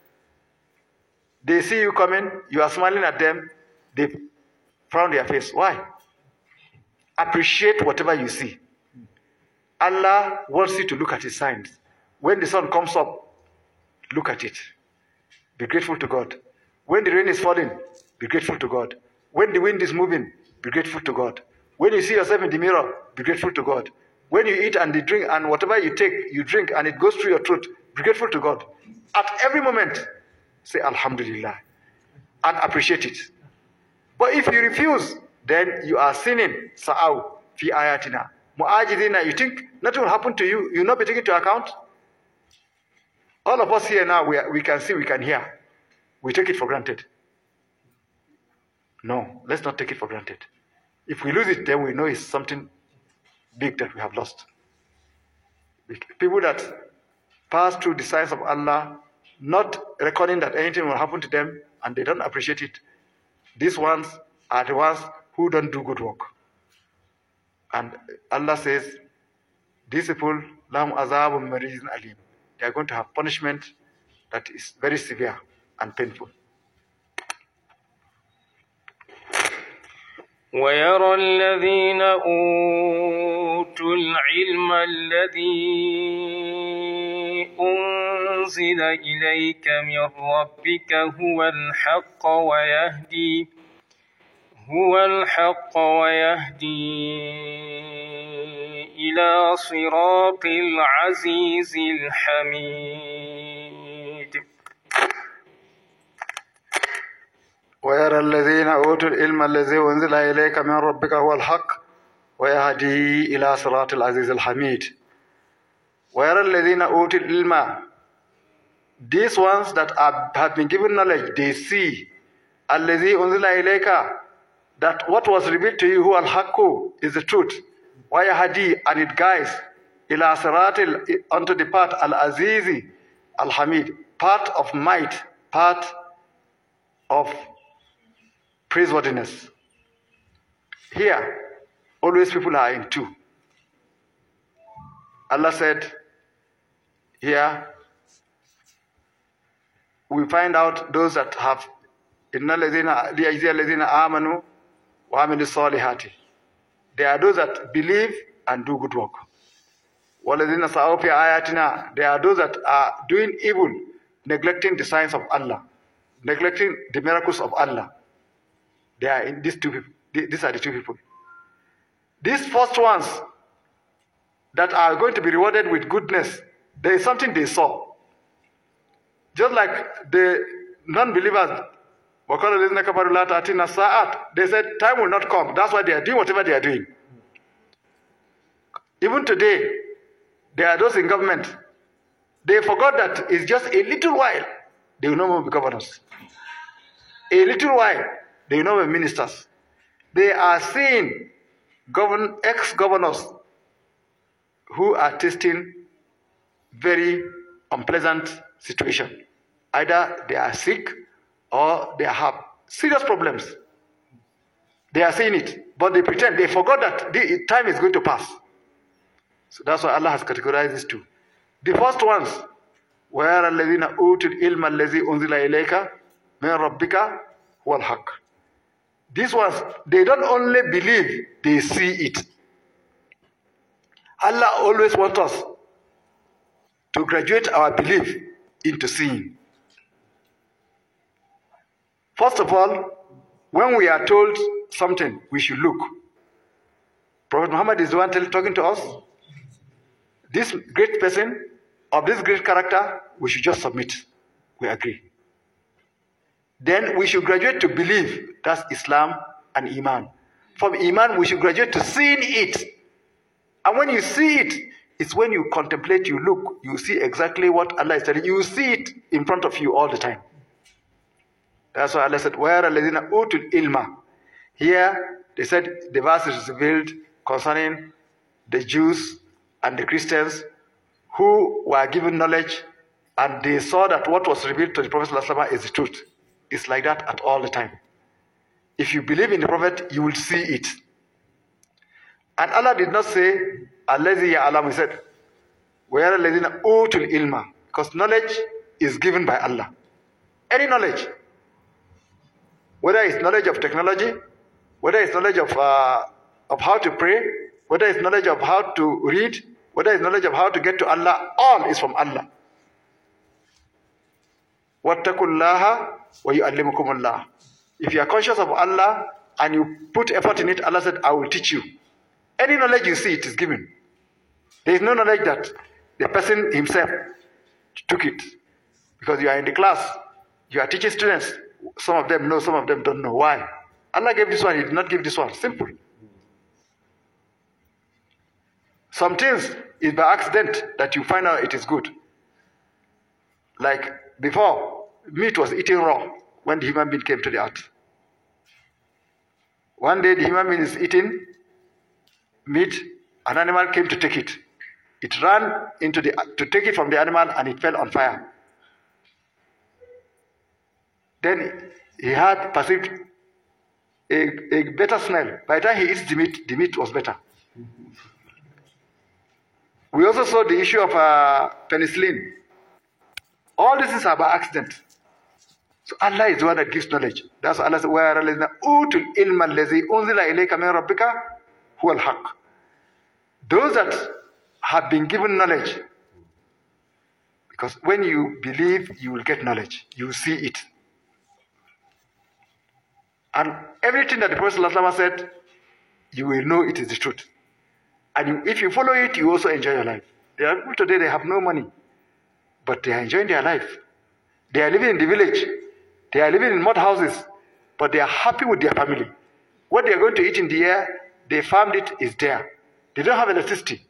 they see you coming, you are smiling at them, they frown their face. Why? Appreciate whatever you see. Allah wants you to look at His signs. When the sun comes up, look at it. Be grateful to God. When the rain is falling, be grateful to God. When the wind is moving, be grateful to God. When you see yourself in the mirror, be grateful to God. When you eat and you drink and whatever you take, you drink and it goes through your throat, be grateful to God. At every moment, say Alhamdulillah and appreciate it. But if you refuse, then you are sinning. Sa'aw fi ayatina. Mu'ajidina, you think nothing will happen to you, you will not be taken into account? All of us here now, we, are, we can see, we can hear. We take it for granted. No, let's not take it for granted. If we lose it, then we know it's something big that we have lost. People that pass through the signs of Allah, not reckoning that anything will happen to them, and they don't appreciate it, these ones are the ones who don't do good work. And Allah says, these people, lahum azabun min rijzin alim. They are going to have punishment that is very severe and painful. ويرى الذين أوتوا العلم الذي أنزل إليك من ربك هو الحق ويهدي هو الحق ويهدي إلى صراط العزيز الحميد. ويرى الذين أوتوا العلم الذي أنزل إليك من ربك هو الحق ويهدي إلى صراط العزيز الحميد. ويرى الذين أوتوا العلم, these ones that are, have been given knowledge, they see الذي أنزل إليك, that what was revealed to you, who al-haqqu, is the truth. ويهدي, and it guides إلى صراط, unto the path al-azizi al-hamid, part of might, part of praiseworthiness. Here, always people are in two. Allah said, here, we find out those that have Inna الَّذِينَ لِيَجْزِيَ الَّذِينَ آمَنُوا وَعَمِلُوا الصَّالِحَاتِ. They are those that believe and do good work. وَالَّذِينَ سَعَوْا فِي آيَاتِنَا. They are those that are doing evil, neglecting the signs of Allah, neglecting the miracles of Allah. They are in these two people. These are the two people. These first ones that are going to be rewarded with goodness, there is something they saw. Just like the non-believers, They said time will not come. That's why they are doing whatever they are doing. Even today, there are those in government. They forgot that it's just a little while they will no more be governors. A little while they will no more be ministers. They are seeing govern, ex-governors who are tasting very unpleasant situation. Either they are sick or they have serious problems. They are seeing it, but they pretend. They forgot that the time is going to pass. So that's why Allah has categorized these two. The first ones, وَيَرَى الَّذِينَ أُوتُوا الْإِلْمَ الَّذِي أُنزِلَ إِلَيْكَ مِنْ رَبِّكَ هُوَ الْحَقُّ. These ones, they don't only believe, they see it. Allah always wants us to graduate our belief into seeing. First of all, when we are told something, we should look. Prophet Muhammad is the one talking to us. This great person, of this great character, we should just submit. We agree. Then we should graduate to believe. That's Islam and Iman. From Iman, we should graduate to seeing it. And when you see it, it's when you contemplate, you look, you see exactly what Allah is telling you. You see it in front of you all the time. That's why Allah said, وَيَرَى الَّذِينَ أُوتُوا الْإِلْمَ. Here, they said the verse is revealed concerning the Jews and the Christians who were given knowledge and they saw that what was revealed to the Prophet ﷺ is the truth. It's like that at all the time. If you believe in the Prophet, you will see it. And Allah did not say, Allazi ya'lam, He said, وَيَرَى الَّذِينَ أُوتُوا الْإِلْمَ. Because knowledge is given by Allah. Any knowledge. Whether it's knowledge of technology, whether it's knowledge of, uh, of how to pray, whether it's knowledge of how to read, whether it's knowledge of how to get to Allah, all is from Allah. وَاتَّقُوا اللَّهَ وَيُعَلِّمُكُمُ اللَّهُ. If you are conscious of Allah and you put effort in it, Allah said, I will teach you. Any knowledge you see, it is given. There is no knowledge that the person himself took it. Because you are in the class, you are teaching students. Some of them know, some of them don't know. Why? Allah gave this one, He did not give this one. Simple. Some things is by accident that you find out it is good. Like before, meat was eaten raw when the human being came to the earth. One day the human being is eating meat, an animal came to take it. It ran into the to take it from the animal and it fell on fire. Then he had perceived a, a better smell. By the time he eats the meat, the meat was better. We also saw the issue of uh, penicillin. All this is by accident. So Allah is the one that gives knowledge. That's why Allah says, وَيَرَى أُوتُوا الْإِلْمَ الَّذِي أُنزِلَ إِلَيْكَ مِنْ رَبِّكَ هُوَ الْحَقُّ. Those that have been given knowledge, because when you believe, you will get knowledge. You will see it. And everything that the Prophet ﷺ said, you will know it is the truth. And you, if you follow it, you also enjoy your life. There are people today, they have no money, but they are enjoying their life. They are living in the village. They are living in mud houses, but they are happy with their family. What they are going to eat in the air, they farmed it, is there. They don't have electricity.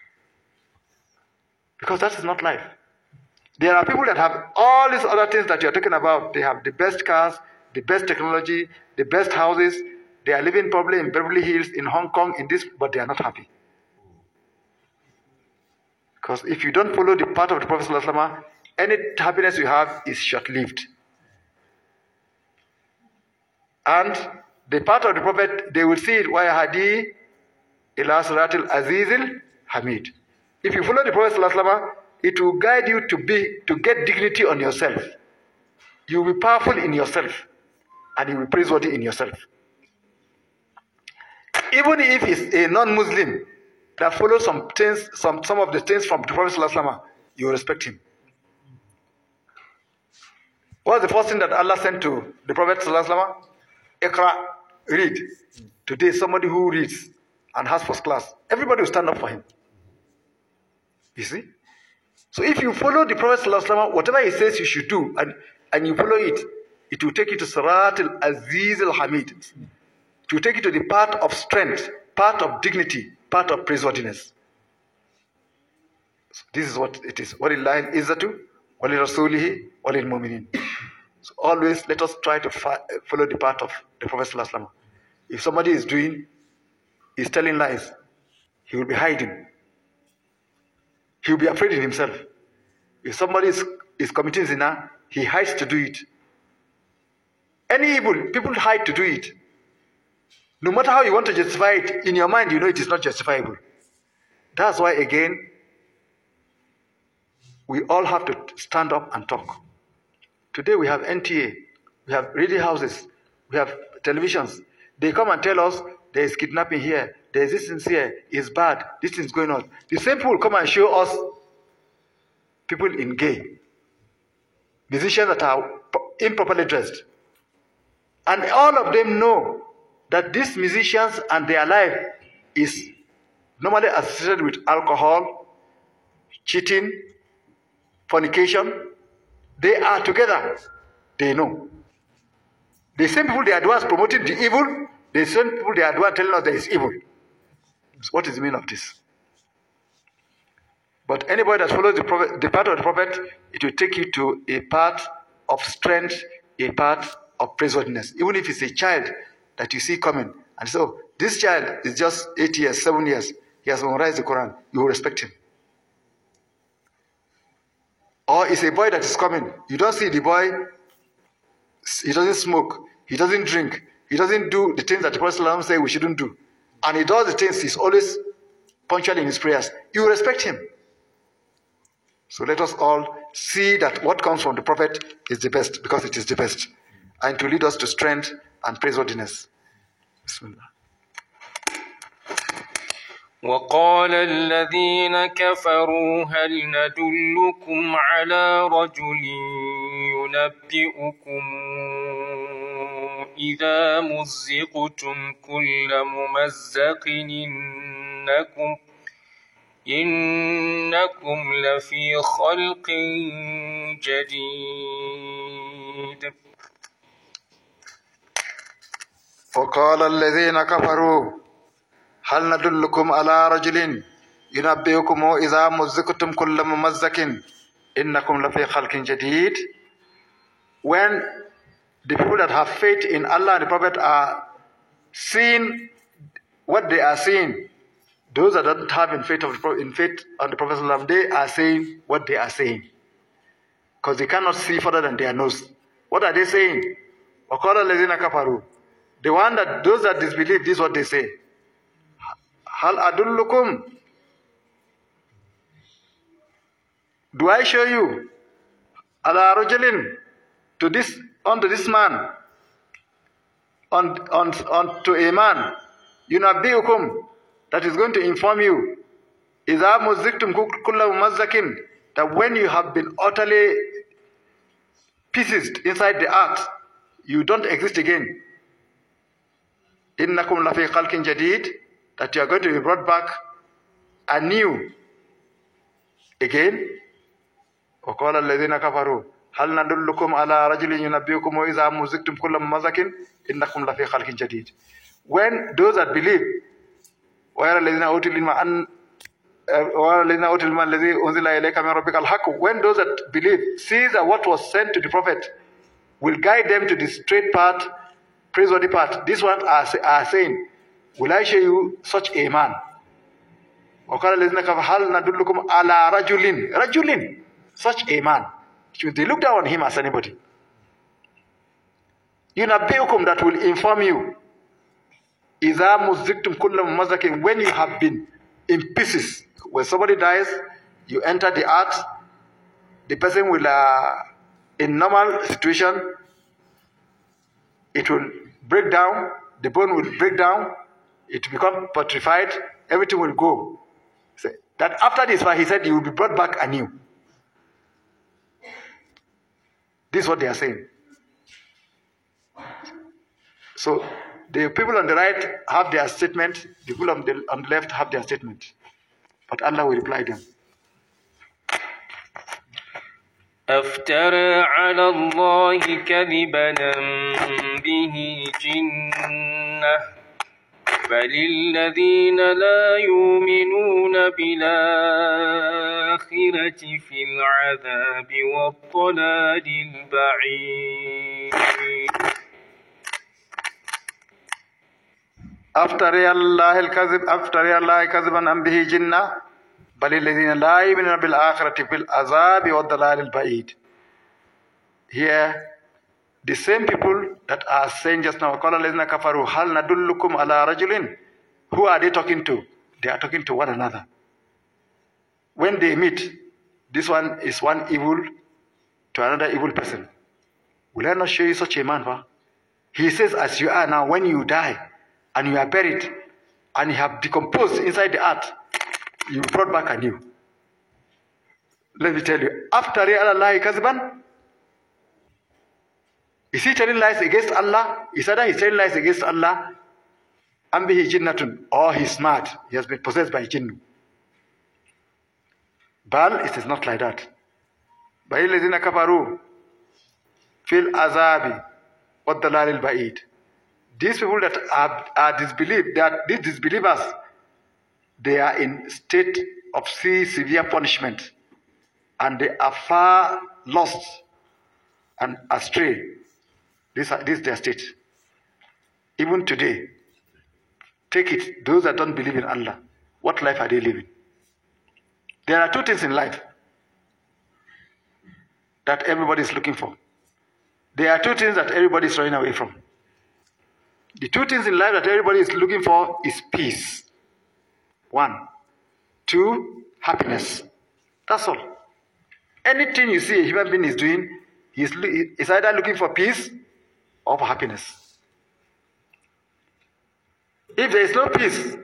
Because that is not life. There are people that have all these other things that you are talking about. They have the best cars, the best technology, the best houses. They are living probably in Beverly Hills, in Hong Kong, in this, but they are not happy. Because if you don't follow the path of the Prophet ﷺ, any happiness you have is short-lived. And the path of the Prophet, they will see it, وَيَهَدِي إِلَى صِرَاطِ الْعَزِيزِ الْحَمِيدِ. If you follow the Prophet ﷺ, it will guide you to be to get dignity on yourself. You will be powerful in yourself, and you will be praiseworthy in yourself. Even if it's a non-Muslim that follows some things, some, some of the things from the Prophet ﷺ, you will respect him. What was the first thing that Allah sent to the Prophet ﷺ? Iqra, read. Today, somebody who reads and has first class, everybody will stand up for him. You see? So if you follow the Prophet ﷺ, whatever he says you should do, and, and you follow it, It will take you to Sirat al-Aziz al-Hamid. It will take you to the path of strength, path of dignity, path of praiseworthiness. So this is what it is. وَلِلَّهِ الْإِزَّةُ وَلِرَسُولِهِ وَلِلْمُؤْمِنِينَ. So always let us try to follow the path of the Prophet Sallallahu Alaihi Wasallam. If somebody is doing, is telling lies, he will be hiding. He will be afraid in himself. If somebody is, is committing zina, he hides to do it. Any evil, people hide to do it. No matter how you want to justify it, in your mind you know it is not justifiable. That's why again, we all have to stand up and talk. Today we have N T A, we have radio houses, we have televisions. They come and tell us there is kidnapping here, there is this thing here, it's bad, this thing is going on. The same people come and show us people in gay, musicians that are improperly dressed. And all of them know that these musicians and their life is normally associated with alcohol, cheating, fornication. They are together. They know. The same people they are the ones promoting the evil, the same people they are the ones telling us there is evil. So what is the meaning of this? But anybody that follows the, prophet, the path of the Prophet, it will take you to a path of strength, a path of praiseworthiness. Even if it's a child that you see coming, and so this child is just eight years, seven years, he has memorized the Quran, you will respect him. Or it's a boy that is coming, you don't see the boy, he doesn't smoke, he doesn't drink, he doesn't do the things that the Prophet said we shouldn't do. And he does the things, he's always punctual in his prayers. You will respect him. So let us all see that what comes from the Prophet is the best, because it is the best. And to lead us to strength and praiseworthiness. Bismillah. وقال الذين كفروا هل ندلكم على رجل ينبئكم إذا مزقتم كل ممزق إنكم إنكم لفي خلق جديد. وقال الذين كفروا هل ندلكم على رجل ينبئكم إذا مزقتم كل ممزق إنكم لفي خلق جديد. When the people that have faith in Allah and the Prophet are seeing what they are seeing, those that don't have in faith, of the, in faith on the Prophet, they are saying what they are saying. Because they cannot see further than their nose. What are they saying? وَقَالَ الَّذِينَ كَفَرُوا. The one that, those that disbelieve, this is what they say. Hal adullukum. Do I show you? Ala rajulin. To this, unto this man. On, on, on to a man. Yunabbi'ukum. That is going to inform you. إِذَا مُزِّقْتُمْ كُلَّ مُمَزَّكٍ. That when you have been utterly pieces inside the earth, you don't exist again. إِنَّكُمْ لَفِي خَلْقٍ جَدِيدٍ. That you are going to be brought back anew again. وَقَالَ الَّذِينَ كَفَرُوا هَلْ نَدُلُّكُمْ عَلَى رَجُلٍ يُنَبِّئُكُمْ وَإِذَا مُزِّقْتُمْ كُلَّ مُمَزَّكٍ إِنَّكُمْ لَفِي خَلْقٍ جَدِيدٍ. When those that believe, وَيَرَى الَّذِينَ أُوتُوا الْعِلْمَ أَنَّ وَيَرَى الَّذِينَ أُوتُوا الْعِلْمَ الَّذِي أُنزِلَ إِلَيْكَ مِنْ رَبِّكَ الْحَقُّ. When those that believe see that what was sent to the Prophet will guide them to the straight path, praiseworthy path. This one are, are saying, will I show you such a man? وَقَالَ الَّذِينَ كَفَرُوا هَلْ نَدُلُّكُمْ عَلَى رَجُلٍ. Rajulin, such a man. They look down on him as anybody. Yunabbi'ukum, that will inform you. إِذَا مُزِّقْتُمْ كُلَّ مُمَزَّكٍ. When you have been in pieces. When somebody dies, you enter the earth. The person will, uh, in normal situation, it will break down. The bone will break down. It will become petrified. Everything will go. So that after this, he said, you will be brought back anew. This is what they are saying. So the people on the right have their statement. The people on the, on the left have their statement. But Allah will reply them. أفترى على الله كذبا أم به جنة بل الذين لا يؤمنون بالآخرة في العذاب والضلال البعيد. أفتري الله الكذب أفتري الله كذبا أم به جنة بل الذين لا يؤمنون بالآخرة في العذاب والضلال البعيد. Here, the same people that are saying just now, قال الذين كفروا هل ندلكم على رجل, who are they talking to? They are talking to one another. When they meet, this one is one evil to another evil person. Will I not show you such a man? Va? He says, as you are now, when you die and you are buried and you have decomposed inside the earth, you brought back anew. Let me tell you, after Allah Kazban, is he telling lies against Allah? Is either he's telling lies against Allah, Ambihi Jinnatun, or he's mad, he has been possessed by Jinnu. But it is not like that. Ba'il ladina kafaru fil azabi wa dalalil ba'id. These people that are, are disbelieved, that these disbelievers, they are in state of severe punishment, and they are far lost and astray. This, this is their state. Even today, take it, those that don't believe in Allah, what life are they living? There are two things in life that everybody is looking for. There are two things that everybody is running away from. The two things in life that everybody is looking for is peace. One. Two, happiness. That's all. Anything you see a human being is doing, he is, is either looking for peace or for happiness. If there is no peace,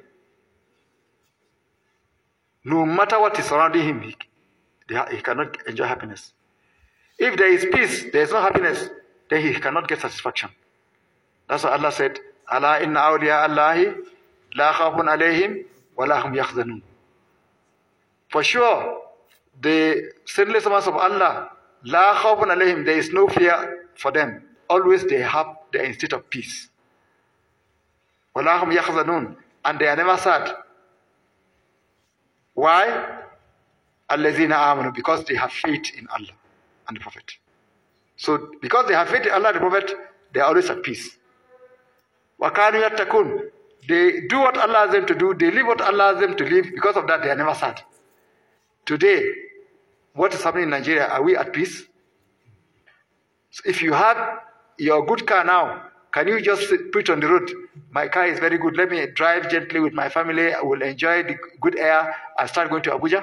no matter what is surrounding him, he, he cannot enjoy happiness. If there is peace, there is no happiness, then he cannot get satisfaction. That's what Allah said, Allah inna awliya Allahi la khawfun alayhim wa la hum yahzanun. For sure, the sinless ones of Allah, la khawfun alayhim, there is no fear for them. Always they have they are in state of peace. Wa la hum yahzanun, and they are never sad. Why? Allazina amanu, because they have faith in Allah and the Prophet. So because they have faith in Allah and the Prophet, they are always at peace. Wakanu yattakun, they do what Allah has them to do, they live what Allah has them to live. Because of that, they are never sad. Today, what is happening in Nigeria? Are we at peace? So if you have your good car now, can you just put it on the road? My car is very good. Let me drive gently with my family. I will enjoy the good air and start going to Abuja.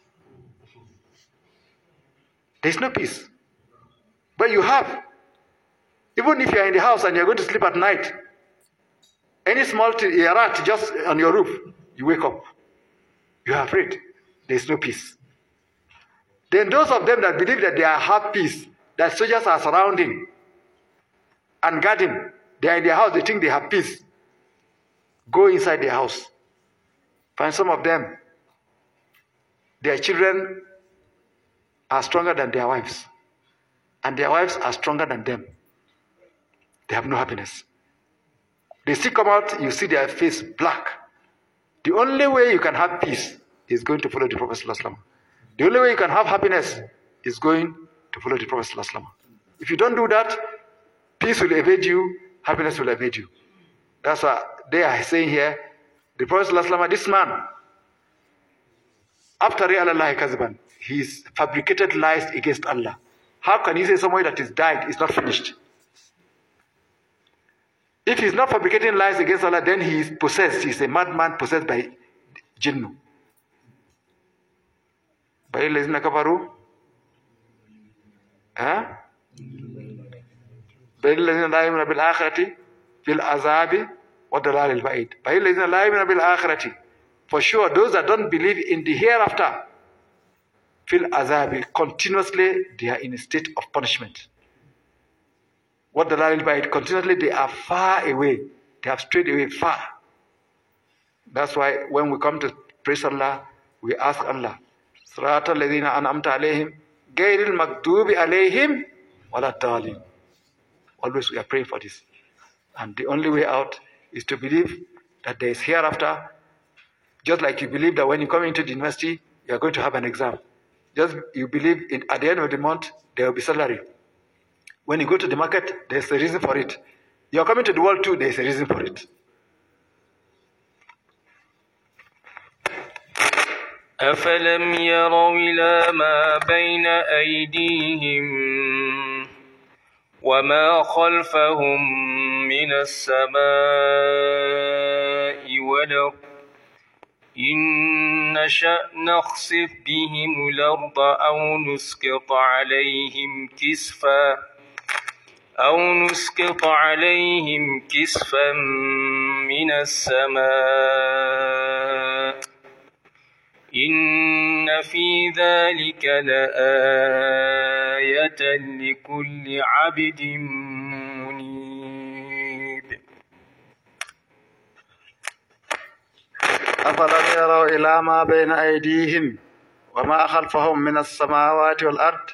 There's no peace. But you have. Even if you're in the house and you're going to sleep at night, any small thing, a rat just on your roof, you wake up. You are afraid. There's no peace. Then those of them that believe that they are have peace, that soldiers are surrounding and guarding, they are in their house, they think they have peace. Go inside their house. Find some of them, their children are stronger than their wives. And their wives are stronger than them. They have no happiness. They see come out, you see their face black. The only way you can have peace is going to follow the Prophet ﷺ. The only way you can have happiness is going to follow the Prophet ﷺ. If you don't do that, peace will evade you, happiness will evade you. That's what they are saying here. The Prophet ﷺ, this man, after Allah Kazban, he's fabricated lies against Allah. How can you say somebody that is died is not finished? If he's not fabricating lies against Allah, then he is possessed. He's a madman possessed by Jinnu. Ba'il lazina kafaru? Huh? Ba'il lazina la yu'minuna bil akhirati fil azabi wa dalalil ba'id. Ba'il lazina la yu'minuna bil akhirati. For sure, those that don't believe in the hereafter, fil azabi, continuously they are in a state of punishment. What the Lalil Ba'id, continuously they are far away. They have strayed away far. That's why when we come to praise Allah, we ask Allah, Sirata alladhina an'amta alayhim, غير المغضوب عليهم ولا الضالين. Always we are praying for this. And the only way out is to believe that there is hereafter. Just like you believe that when you come into the university, you are going to have an exam. Just you believe in, at the end of the month, there will be salary. When you go to the market, there's a reason for it. You are coming to the world too, there's a reason for it. أفلم يروا إلى ما بين أيديهم وما خلفهم من السماء والأرض إن نشأ نخسف بهم الأرض أو نسقط عليهم كسفا أو نسقط عليهم كسفا من السماء إن في ذلك لآية لكل عبد منيب. أفلم يروا إلى ما بين أيديهم وما خلفهم من السماوات والأرض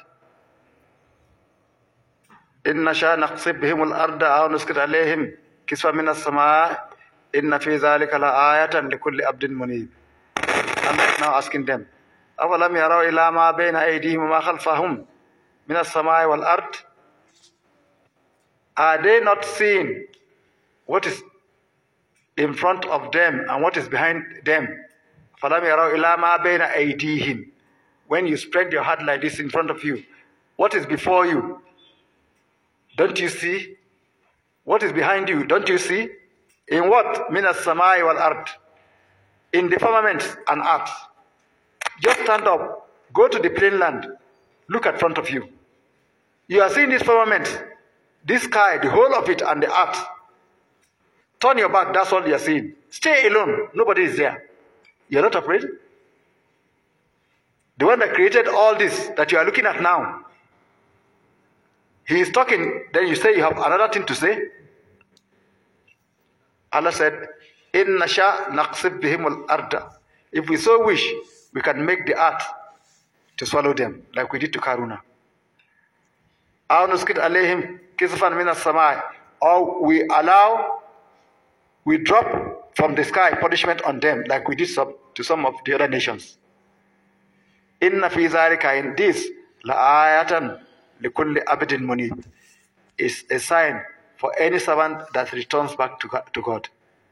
إن نشأ نخسف بهم الأرض أو نسقط عليهم كسفا من السماء إن في ذلك لآية لكل عبد منيب. Allah is now asking them, أَوَلَمْ يَرَوْا إِلَى مَا بَيْنَ أَيْدِيهِمْ وَمَا خَلْفَهُمْ مِنَ السَّمَاءِ وَالْأَرْضِ. Are they not seeing what is in front of them and what is behind them? فَلَمْ يَرَوْا إِلَى مَا بَيْنَ أَيْدِيهِمْ. When you spread your heart like this in front of you, what is before you? Don't you see? What is behind you? Don't you see? In what? مِنَ السَّمَاءِ وَالْأَرْضِ. In the firmament and earth. Just stand up, go to the plain land, look at front of you. You are seeing this firmament, this sky, the whole of it and the earth. Turn your back, that's all you are seeing. Stay alone, nobody is there. You are not afraid? The one that created all this that you are looking at now, he is talking, then you say you have another thing to say? Allah said, إِن نَشَاء نَقْصِبْ بِهِمُ الْأَرْضَ. If we so wish, we can make the earth to swallow them, like we did to Karuna. أَوْ نُسْقِطْ عَلَيْهِمْ كِسْفًا مِنَ السَّمَاءِ. Or we allow, we drop from the sky punishment on them, like we did some, to some of the other nations. إِنَّ فِي ذَلِكَ, in this, لَآيَةً لِكُلِّ عَبْدٍ مُنِيبٍ, is a sign for any servant that returns back to God. To God.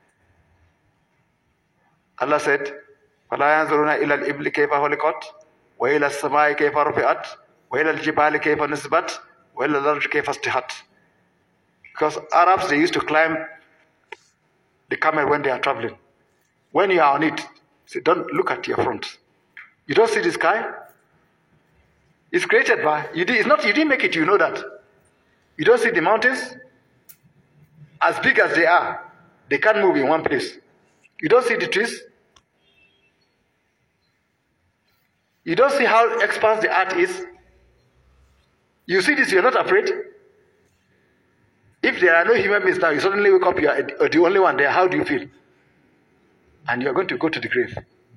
Allah said, فَلَا يَنْظُرُونَ إِلَى الْإِبْلِ كَيْفَ خُلِقَتْ وَإِلَى السَّمَاءِ كَيْفَ رُفِعَتْ وَإِلَى الْجِبَالِ كَيْفَ نُصِبَتْ وَإِلَى الْأَرْضِ كَيْفَ اسْتَوَتْ. Because Arabs, they used to climb the camel when they are traveling. When you are on it, say, don't look at your front. You don't see the sky? It's created by, you did, it's not, you didn't make it, you know that. You don't see the mountains? As big as they are, they can't move in one place. You don't see the trees? You don't see how expansive the earth is? You see this, you're not afraid? If there are no human beings now, you suddenly wake up, you are the only one there, how do you feel? And you're going to go to the grave.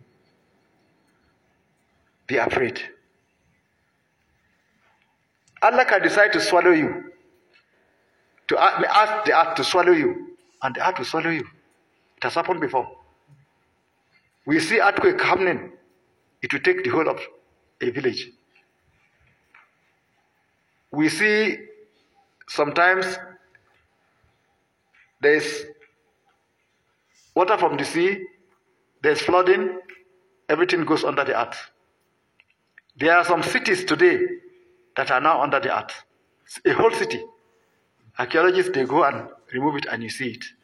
Be afraid. Allah can decide to swallow you, to ask the earth to swallow you, and the earth will swallow you. It has happened before. We see earthquake happening. It will take the whole of a village. We see sometimes there's water from the sea, there's flooding, everything goes under the earth. There are some cities today that are now under the earth. A whole city. Archaeologists, they go and remove it and you see it.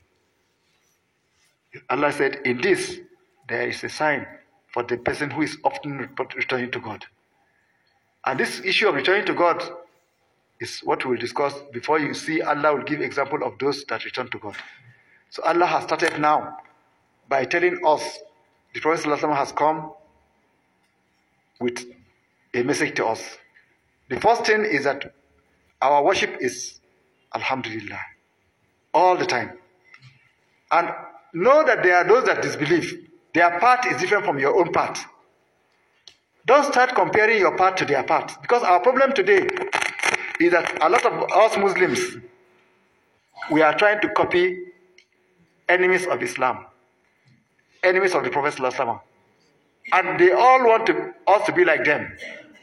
Allah said, in this, there is a sign for the person who is often returning to God. And this issue of returning to God is what we'll discuss before you see Allah will give example of those that return to God. So Allah has started now by telling us, the Prophet ﷺ has come with a message to us. The first thing is that our worship is Alhamdulillah, all the time. And know that there are those that disbelieve. Their part is different from your own part. Don't start comparing your part to their part. Because our problem today is that a lot of us Muslims, we are trying to copy enemies of Islam, enemies of the Prophet ﷺ. And they all want to, us to be like them.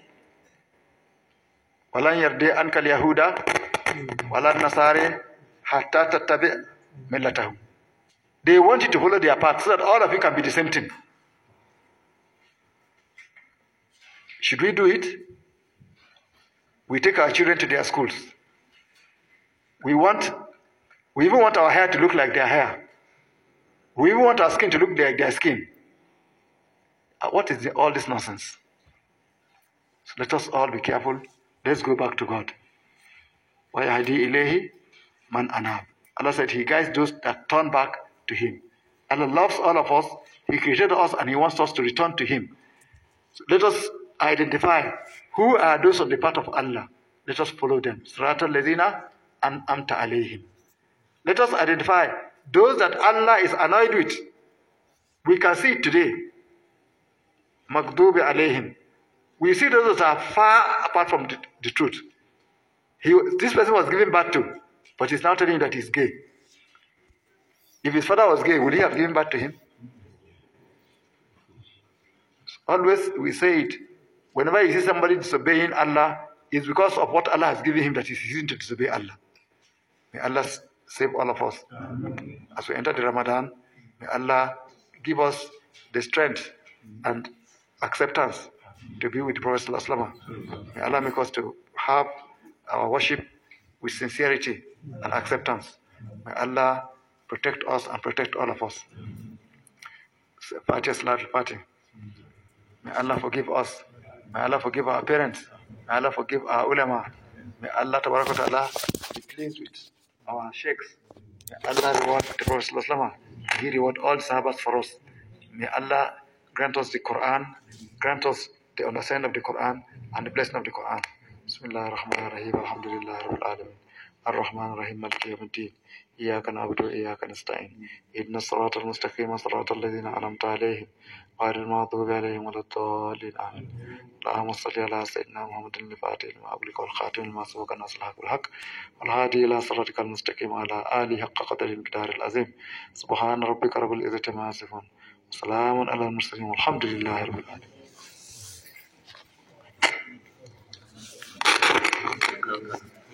وَلَنْ يَرْضِيَ عَنْكَ الْيَهُودَ وَلَا النَّصَارَى حَتَّى تَتَّبِعَ مِلَّتَهُمْ. They want you to follow their path so that all of you can be the same thing. Should we do it? We take our children to their schools. We want, we even want our hair to look like their hair. We even want our skin to look like their skin. What is the, all this nonsense? So let us all be careful. Let's go back to God. وَيَهْدِي إِلَيْهِ مَنْ أَنَابَ. Allah said He guides those that turn back to Him. Allah loves all of us. He created us and He wants us to return to Him. So let us identify who are those on the path of Allah. Let us follow them. صِرَاطَ الَّذِينَ أَنْعَمْتَ عَلَيْهِمْ. Let us identify those that Allah is annoyed with. We can see it today. مَغْضُوبِ عَلَيْهِمْ. We see those that are far apart from the, the truth. He, this person was given birth to, but he's now telling you that he's gay. If his father was gay, would he have given birth to him? Always we say it. Whenever you see somebody disobeying Allah, it's because of what Allah has given him that he's using to disobey Allah. May Allah save all of us. Amen. As we enter the Ramadan, may Allah give us the strength and acceptance to be with the Prophet ﷺ. May Allah make us to have our worship with sincerity and acceptance. May Allah protect us and protect all of us. Fatiha Salatul Fatih. May Allah forgive us. May Allah forgive our parents. May Allah forgive our ulama. May Allah Tabaraka Ta'ala be pleased with our sheikhs. May Allah reward the Prophet ﷺ. He reward all Sahabas for us. May Allah grant us the Quran, grant us the understanding of the Quran and the blessing of the Quran. Bismillah ar-Rahman ar-Rahim. Alhamdulillah Rabbil Alamin. Ar-Rahman ar-Rahim. Maliki yawmiddin. إياك نعبد وإياك نستعين اهدنا الصراط المستقيم صراط الذين أنعمت عليهم غير المغضوب عليهم ولا الضالين آمين. اللهم صل على سيدنا محمد الفاتح لما أغلق والخاتم لما سبق الناصر الحق بالحق والهادي إلى صراطك المستقيم وعلى آله حق قدر المقدار العظيم. سبحان ربك رب العزة عما يصفون وسلام على المرسلين والحمد لله رب العالمين.